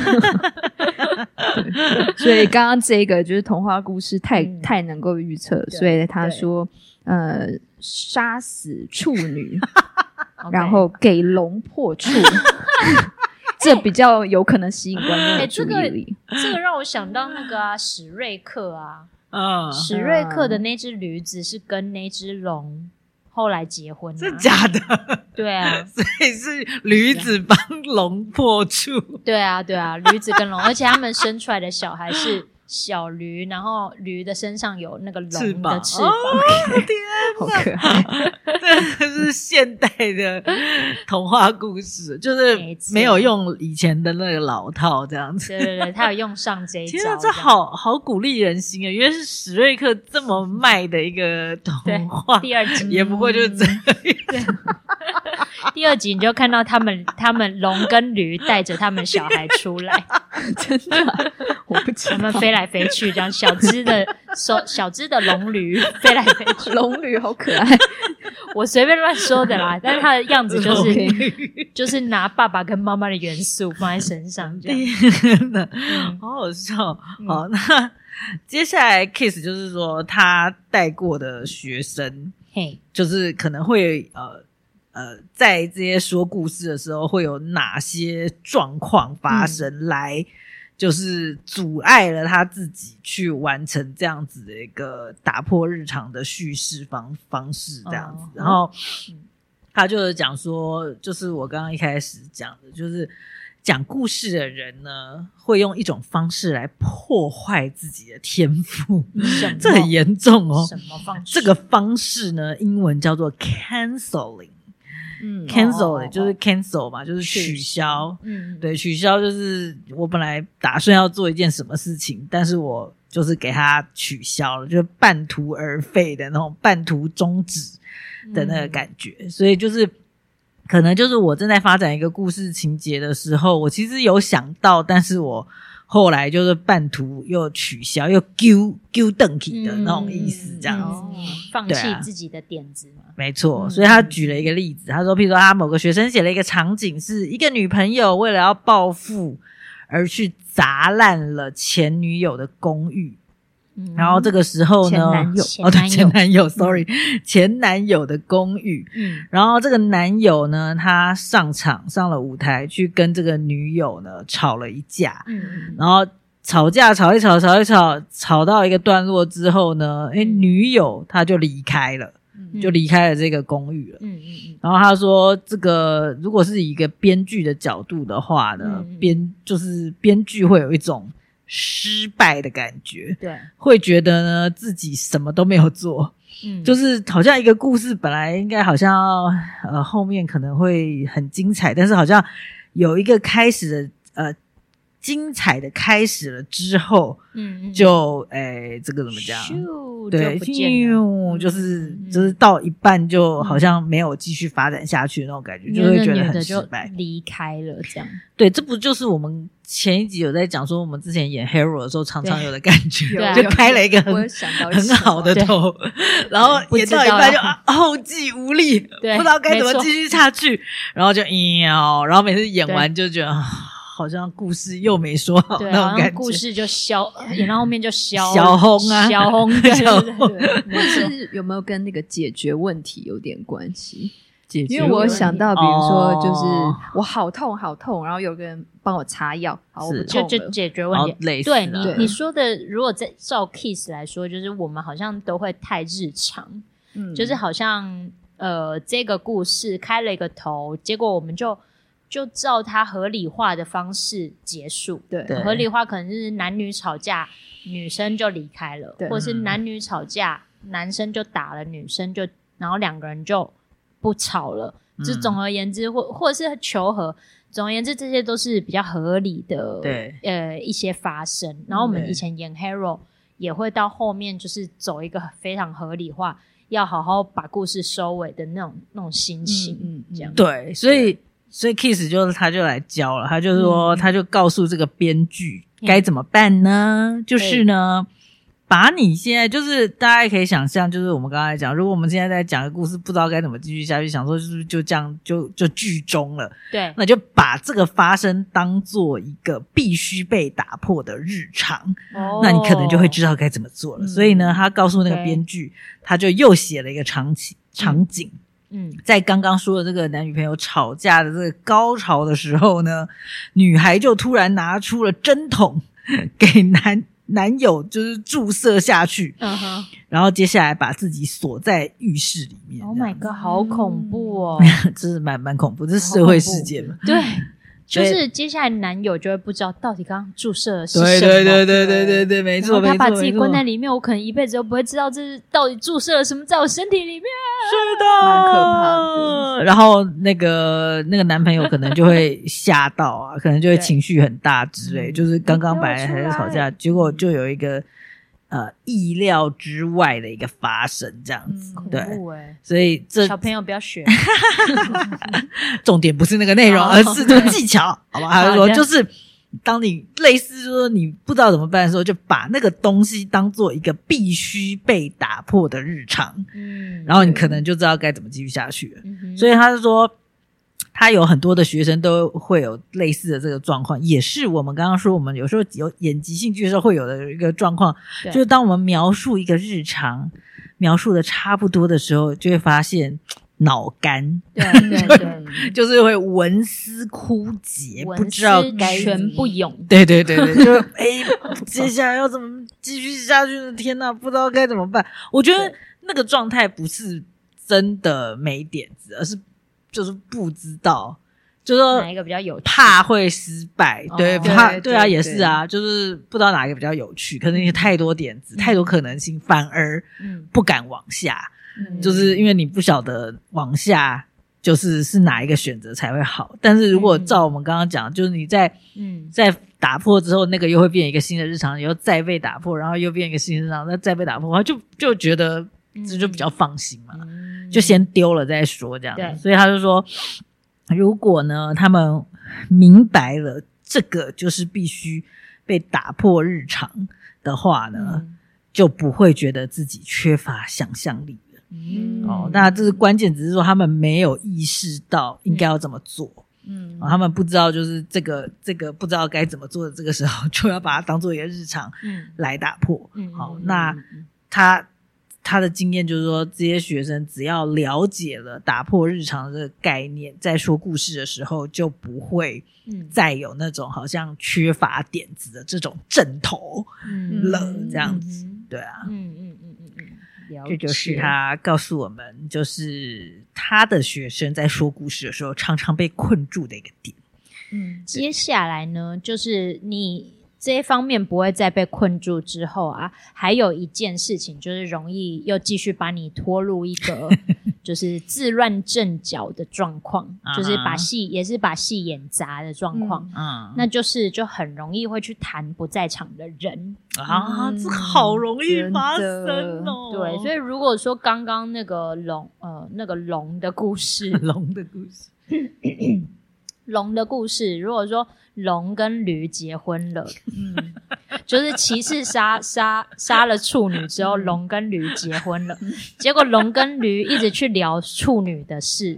所以刚刚这个就是童话故事太能够预测，所以他说杀死处女然后给龙破处这比较有可能吸引观众的注意力。 这个让我想到那个史瑞克啊，史瑞克的那只驴子是跟那只龙后来结婚是假的？ 对啊， 所以是驴子帮龙破处。 对啊，驴子跟龙，而且他们生出来的小孩是小驴，然后驴的身上有那个龙的翅膀。 天好可爱！ 这是现代的童话故事，就是没有用以前的那个老套这样子。 对，他有用上这一招。 其实这好鼓励人心啊！原来是史瑞克这么卖的一个童话， 第二集也不过就是这样。 第二集你就看到他们龙跟驴带着他们小孩出来， 真的，我不知道他们飞来飞去，这样小只的龙驴飞来飞去， 龙驴好可爱。 我随便乱说的啦，但是他的样子就是拿爸爸跟妈妈的元素放在身上，这样天哪，好好笑。好，那接下来 Kiss 就是说他带过的学生，就是可能会在这些说故事的时候会有哪些状况发生，来就是阻碍了他自己去完成这样子的一个打破日常的叙事方式这样子。然后他就是讲说，就是我刚刚一开始讲的，就是讲故事的人呢会用一种方式来破坏自己的天赋，这很严重哦。 什么方式？ 这个方式呢英文叫做 canceling。cancel 就是 cancel 嘛，就是取消。对，取消就是我本来打算要做一件什么事情，但是我就是给它取消了，就是半途而废的那种，半途终止的那个感觉。所以就是可能就是我正在发展一个故事情节的时候，我其实有想到，但是我后来就是半途又取消，又丢邓起的那种意思，这样子。 放弃自己的点子嘛。 没错，所以他举了一个例子，他说譬如说他某个学生写了一个场景，是一个女朋友为了要报复而去砸烂了前女友的公寓。然后这个时候呢，前男友 sorry 前男友的公寓。然后这个男友呢，他上了舞台去跟这个女友呢吵了一架。然后吵架吵到一个段落之后呢，女友她就离开了。就离开了这个公寓了。然后他说这个如果是以一个编剧的角度的话呢，就是编剧会有一种失败的感觉，对，会觉得呢自己什么都没有做。就是好像一个故事本来应该好像后面可能会很精彩，但是好像有一个开始的精彩的开始了之后，就这个怎么讲？对，就是到一半就好像没有继续发展下去的那种感觉，就会觉得很失败， 离开了这样。 对，这不就是我们前一集有在讲说，我们之前演 Hero 的时候常常有的感觉，就开了一个很好的头，然后演到一半就后继无力，不知道该怎么继续下去，然后就然后每次演完就觉得好像故事又没说好， 对， 那种感觉， 故事就演到后面就小轰啊， 小轰， 对，或是有没有跟那个解决问题有点关系？因为我想到，比如说，就是我好痛，然后有个人帮我擦药，好，我不痛了， 就解决问题。对你说的，如果照 Kiss 来说，就是我们好像都会太日常，就是好像这个故事开了一个头，结果我们就照它合理化的方式结束。对，合理化可能是男女吵架，女生就离开了，或是男女吵架，男生就打了女生，然后两个人就不吵了，就总而言之或者是求和，总而言之这些都是比较合理的一些发生。然后我们以前演 Hero 也会到后面就是走一个非常合理化，要好好把故事收尾的那种心情，这样。 对，所以 Kiss 他就来教了，他就说他就告诉这个编剧该怎么办呢？就是呢，把你现在就是大家也可以想象，就是我们刚才讲，如果我们现在在讲个故事，不知道该怎么继续下去，想说是不是就这样就剧终了？ 对， 那就把这个发生当做一个必须被打破的日常，那你可能就会知道该怎么做了。所以呢，他告诉那个编剧，他就又写了一个场景。在刚刚说的这个男女朋友吵架的这个高潮的时候呢，女孩就突然拿出了针筒给男友就是注射下去，然后接下来把自己锁在浴室里面。 Oh my god， 好恐怖哦！ 这是蛮恐怖，这是社会事件嘛？ 对。就是接下来男友就会不知道到底刚刚注射的是什么， 对，没错， 他把自己关在里面，我可能一辈子都不会知道这是到底注射了什么在我身体里面。 是的， 蛮可怕的。 然后那个男朋友可能就会吓到啊，可能就会情绪很大之类，就是刚刚本来还在吵架，结果就有一个意料之外的一个发生，这样子，对，所以这小朋友不要学， 重点不是那个内容，而是这个技巧，好吧？他就说，就是当你类似说你不知道怎么办的时候，就把那个东西当做一个必须被打破的日常，然后你可能就知道该怎么继续下去了。所以他就说，他有很多的学生都会有类似的这个状况，也是我们刚刚说我们有时候有演即兴剧的时候会有的一个状况，就是当我们描述一个日常描述的差不多的时候，就会发现脑干，对，就是会文思枯竭，不知道该全不涌， 对，就接下来要怎么继续下去呢？天哪，不知道该怎么办。我觉得那个状态不是真的没点子，而是就是不知道，就是说哪一个比较有趣， 怕会失败，对，怕，对啊，也是啊，就是不知道哪一个比较有趣，可能有太多点子，太多可能性，反而不敢往下，就是因为你不晓得往下是哪一个选择才会好。但是如果照我们刚刚讲，就是你在打破之后，那个又会变一个新的日常，又再被打破，然后又变一个新的日常，再被打破，就觉得这就比较放心嘛。就先丢了再说这样，所以他就说，如果呢他们明白了这个就是必须被打破日常的话呢，就不会觉得自己缺乏想象力了。那这是关键，只是说他们没有意识到应该要怎么做。他们不知道就是这个不知道该怎么做的这个时候，就要把它当做一个日常来打破。好，那他的经验就是说，这些学生只要了解了打破日常的概念，在说故事的时候就不会再有那种好像缺乏点子的这种阵头了，这样子，对啊，这就是他告诉我们，就是他的学生在说故事的时候常常被困住的一个点。 接下来呢，就是你这一方面不会再被困住之后啊，还有一件事情就是容易又继续把你拖入一个就是自乱阵脚的状况，就是把戏演砸的状况，那就很容易会去谈不在场的人啊，这好容易发生哦。 对，所以如果说刚刚那个龙的故事，龙的故事，如果说龙跟驴结婚了，就是骑士杀了处女之后，龙跟驴结婚了，结果龙跟驴一直去聊处女的事，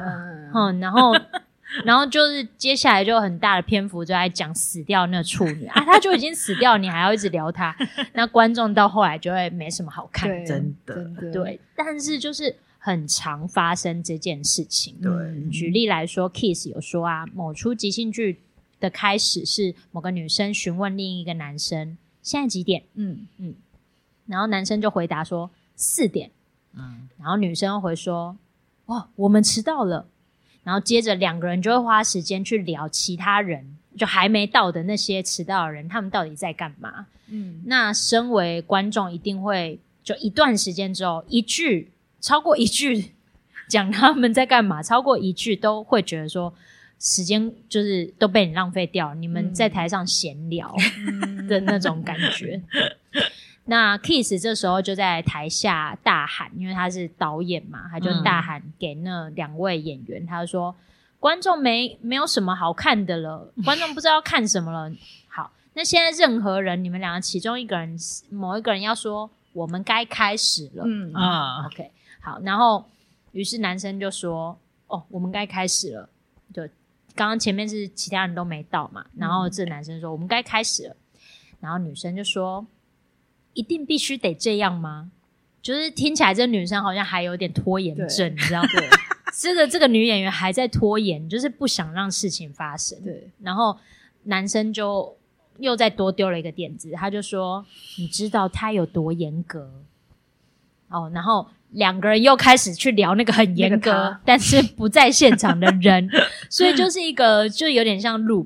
然后就是接下来就很大的篇幅就在讲死掉那处女啊，他就已经死掉，你还要一直聊他，那观众到后来就会没什么好看， 真的， 对，但是就是很常发生这件事情。对，举例来说 Kiss 有说啊，某出即兴剧的开始是某个女生询问另一个男生现在几点，然后男生就回答说4点，然后女生回说哇我们迟到了，然后接着两个人就会花时间去聊其他人就还没到的那些迟到的人他们到底在干嘛。那身为观众一定会就一段时间之后超过一句讲他们在干嘛，超过1句都会觉得说时间就是都被你浪费掉，你们在台上闲聊的那种感觉。那 Kiss 这时候就在台下大喊，因为他是导演嘛，他就大喊给那2位演员，他就说观众没有什么好看的了，观众不知道看什么了。好，那现在任何人，你们2个其中某一个人要说我们该开始了。OK， 好，然后于是男生就说我们该开始了，就刚刚前面是其他人都没到嘛，然后这男生说我们该开始了，然后女生就说一定必须得这样吗？就是听起来这女生好像还有点拖延症，你知道吗？这个女演员还在拖延，就是不想让事情发生。对，然后男生就又再多丢了一个点子，他就说你知道他有多严格然后2个人又开始去聊那个很严格但是不在现场的人所以就是一个就有点像 loop。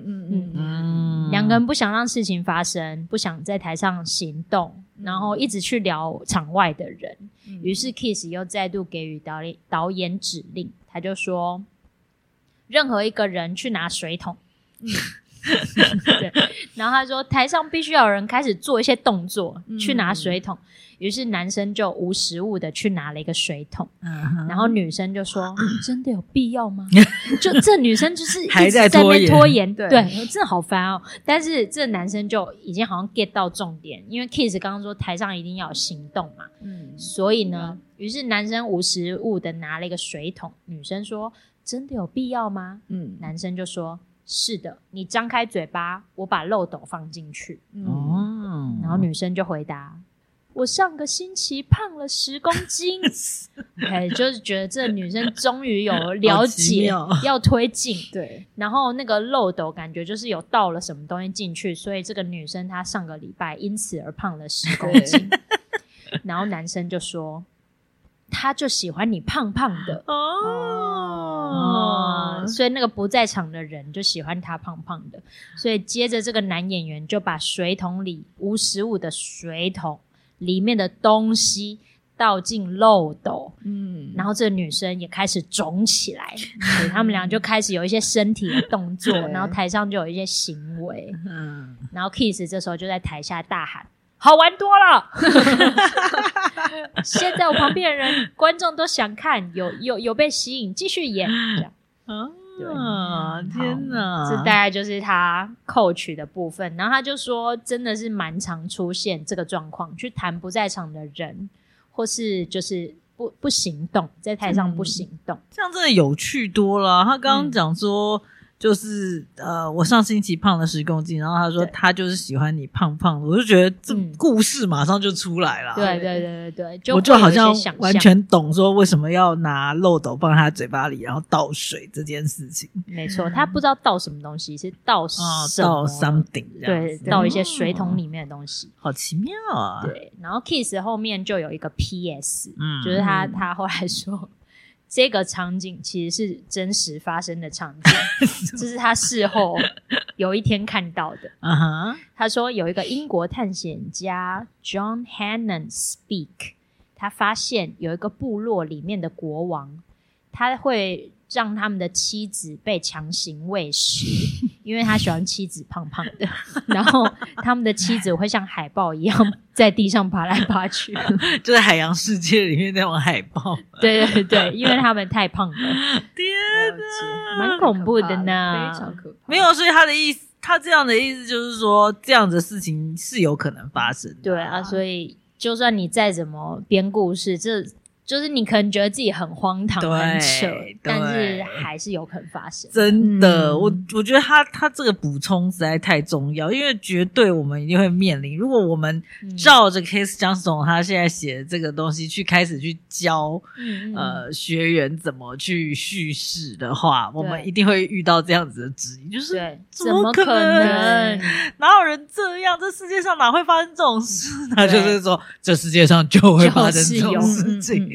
2个人不想让事情发生，不想在台上行动，然后一直去聊场外的人。于是 Kiss 又再度给予导演指令，他就说任何一个人去拿水桶。对，然后他说台上必须要有人开始做一些动作去拿水桶。于是男生就无实物的去拿了一个水桶，然后女生就说真的有必要吗？就这女生就是一直在那边拖延。对，真的好烦哦。但是这男生就已经好像 get 到重点，因为 Kiss 刚刚说台上一定要有行动嘛，所以呢于是男生无实物的拿了一个水桶，女生说真的有必要吗？男生就说是的，你张开嘴巴，我把漏斗放进去。然后女生就回答我上个星期胖了10公斤。就是觉得这女生终于有了解要推进。对，然后那个漏斗感觉就是有倒了什么东西进去，所以这个女生她上个礼拜因此而胖了10公斤。然后男生就说他就喜欢你胖胖的。所以那个不在场的人就喜欢他胖胖的，所以接着这个男演员就把水桶里无实物的水桶里面的东西倒进漏斗。然后这个女生也开始肿起来。所以他们俩就开始有一些身体的动作，然后台上就有一些行为。然后 Kiss 这时候就在台下大喊好玩多了。现在我旁边的人观众都想看，有被吸引，继续演。这样天哪， 这大概就是他coach的部分。然后他就说真的是蛮常出现这个状况，去谈不在场的人，或是就是不行动，在台上不行动。 这样真的有趣多了。他刚刚讲说就是我上星期胖了10公斤，然后他说他就是喜欢你胖胖的，我就觉得这故事马上就出来了。 对， 我就好像完全懂说为什么要拿漏斗放在他嘴巴里然后倒水这件事情。 没错，他不知道倒什么东西，是倒什么倒 something 这样子。 对，倒一些水桶里面的东西。 好奇妙啊。 对，然后 Kiss 后面就有一个 PS，就是他后来说这个场景其实是真实发生的场景。这是他事后有一天看到的。他说有一个英国探险家 John Hannon Speke， 他发现有一个部落里面的国王，他会让他们的妻子被强行喂食，因为他喜欢妻子胖胖的。然后他们的妻子会像海豹一样在地上爬来爬去。 就是海洋世界里面那种海豹。 对，因为他们太胖了。 天哪， 蛮恐怖的呢。 非常可怕。 没有，所以他这样的意思就是说这样的事情是有可能发生的。 对啊，所以就算你再怎么编故事，这就是你可能觉得自己很荒唐很扯，但是还是有可能发生。 真的。我觉得他这个补充实在太重要，因为绝对我们一定会面临，如果我们照着 Kiss Johnson 他现在写的这个东西开始去教学员怎么去叙事的话，我们一定会遇到这样子的质疑，就是怎么可能哪有人这样，这世界上哪会发生这种事呢？就是说这世界上就会发生这种事情。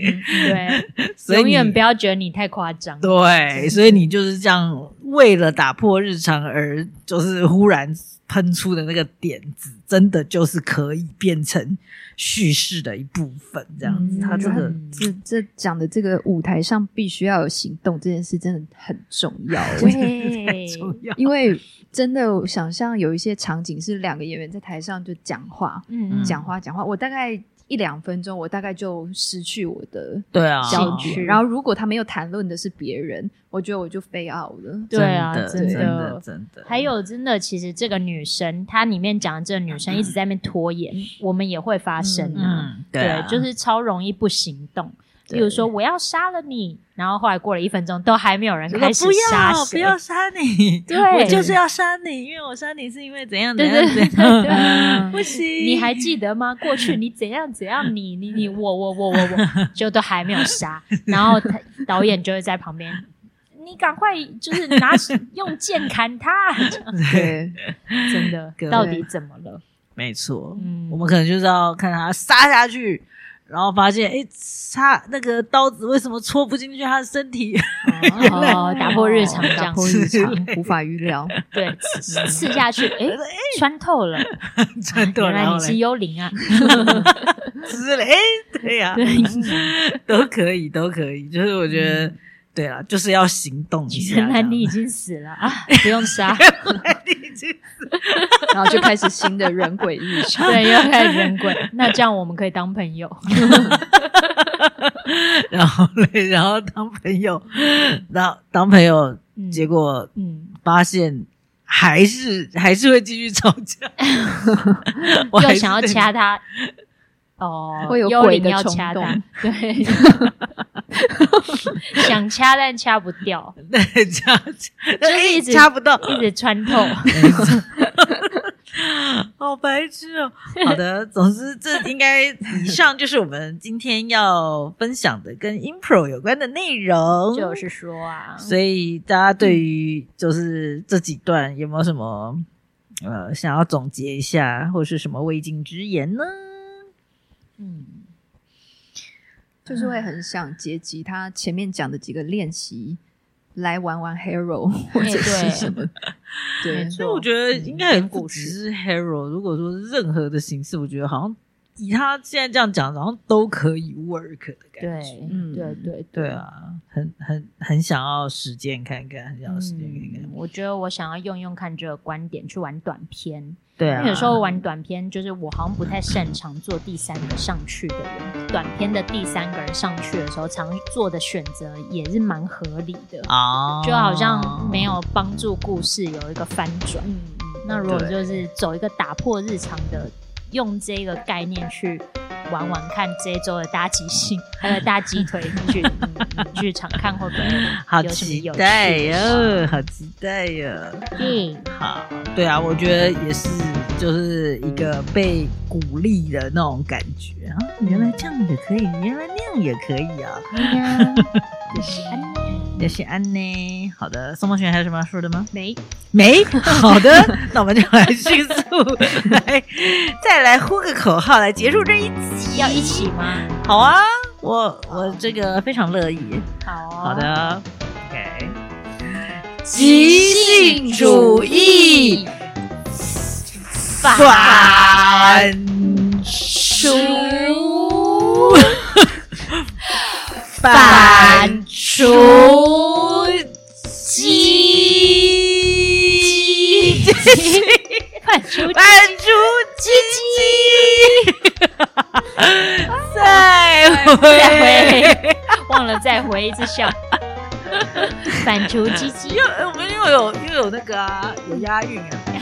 对，永远不要觉得你太夸张。 对，所以你就是这样为了打破日常而就是忽然喷出的那个点子，真的就是可以变成叙事的一部分，这样子。他这讲的这个舞台上必须要有行动，这件事真的很重要。 对， 因为真的我想象有一些场景是2个演员在台上就讲话，讲话，我大概1-2分钟，我大概就失去我的焦点。然后如果他没有谈论的是别人，我觉得我就飞out了。 对啊，真的。 还有真的，其实这个女生，她里面讲的这个女生一直在那边拖延，我们也会发生啊。对，就是超容易不行动。比如说我要杀了你，然后后来过了1分钟都还没有人开始杀谁， 不要杀你， 对， 我就是要杀你，因为我杀你是因为怎样怎样怎样，不行， 你还记得吗？过去你怎样怎样，你我就都还没有杀，然后导演就会在旁边，你赶快就是用剑砍他， 对， 真的到底怎么了？ 没错，我们可能就是要看他杀下去。然后发现，他那个刀子为什么戳不进去他的身体？ 打破日常，打破日常， 无法预料。 对，刺下去，穿透了， 穿透了。 原来你是幽灵啊！ 之类，对呀，都可以，就是我觉得。对啦，就是要行动一下。 原来你已经死了啊！不用杀， 原来你已经死了， 然后就开始新的人鬼日常。 对，又开始人鬼。那这样我们可以当朋友。 然后当朋友，当朋友，结果发现还是会继续吵架。 又想要掐他。 会有鬼的要掐他，对，想掐但掐不掉， 对， 就是一直掐不到， 一直穿透， 好白痴哦。好的，总之这应该以上就是我们今天要分享的跟 Impro 有关的内容。 就是说啊， 所以大家对于就是这几段有没有什么想要总结一下，或是什么未尽之言呢？ 就是会很想结集他前面讲的几个练习来玩 Hero 或者是什么。对， 所以我觉得应该也不只是 Hero， 如果说任何的形式，我觉得好像以他现在这样讲，好像都可以 work 的感觉。 对啊，很想要实践看看，很想要实践看看。 我觉得我想要用看这个观点去玩短篇。 对啊， 有时候玩短篇，就是我好像不太擅长做第3个上去的人。短篇的第3个人上去的时候，常做的选择也是蛮合理的就好像没有帮助故事有一个翻转。那如果就是走一个打破日常的，用这个概念去玩玩看这一周的大即兴还有大鸡腿剧场，看会不会有什么有趣的？ 好期待哟！好，对啊，我觉得也是，就是一个被鼓励的那种感觉啊！原来这样也可以，原来那样也可以啊！也是安呢。好的，宋梦璇还有什么要说的吗？没。好的，那我们就来迅速再来呼个口号来结束这一集。 要一起吗？ 好啊，我这个非常乐意。好的 ，OK。即兴主义反刍再回， 忘了再回一次笑。反刍鸡鸡， 我们又有那个有押韵啊。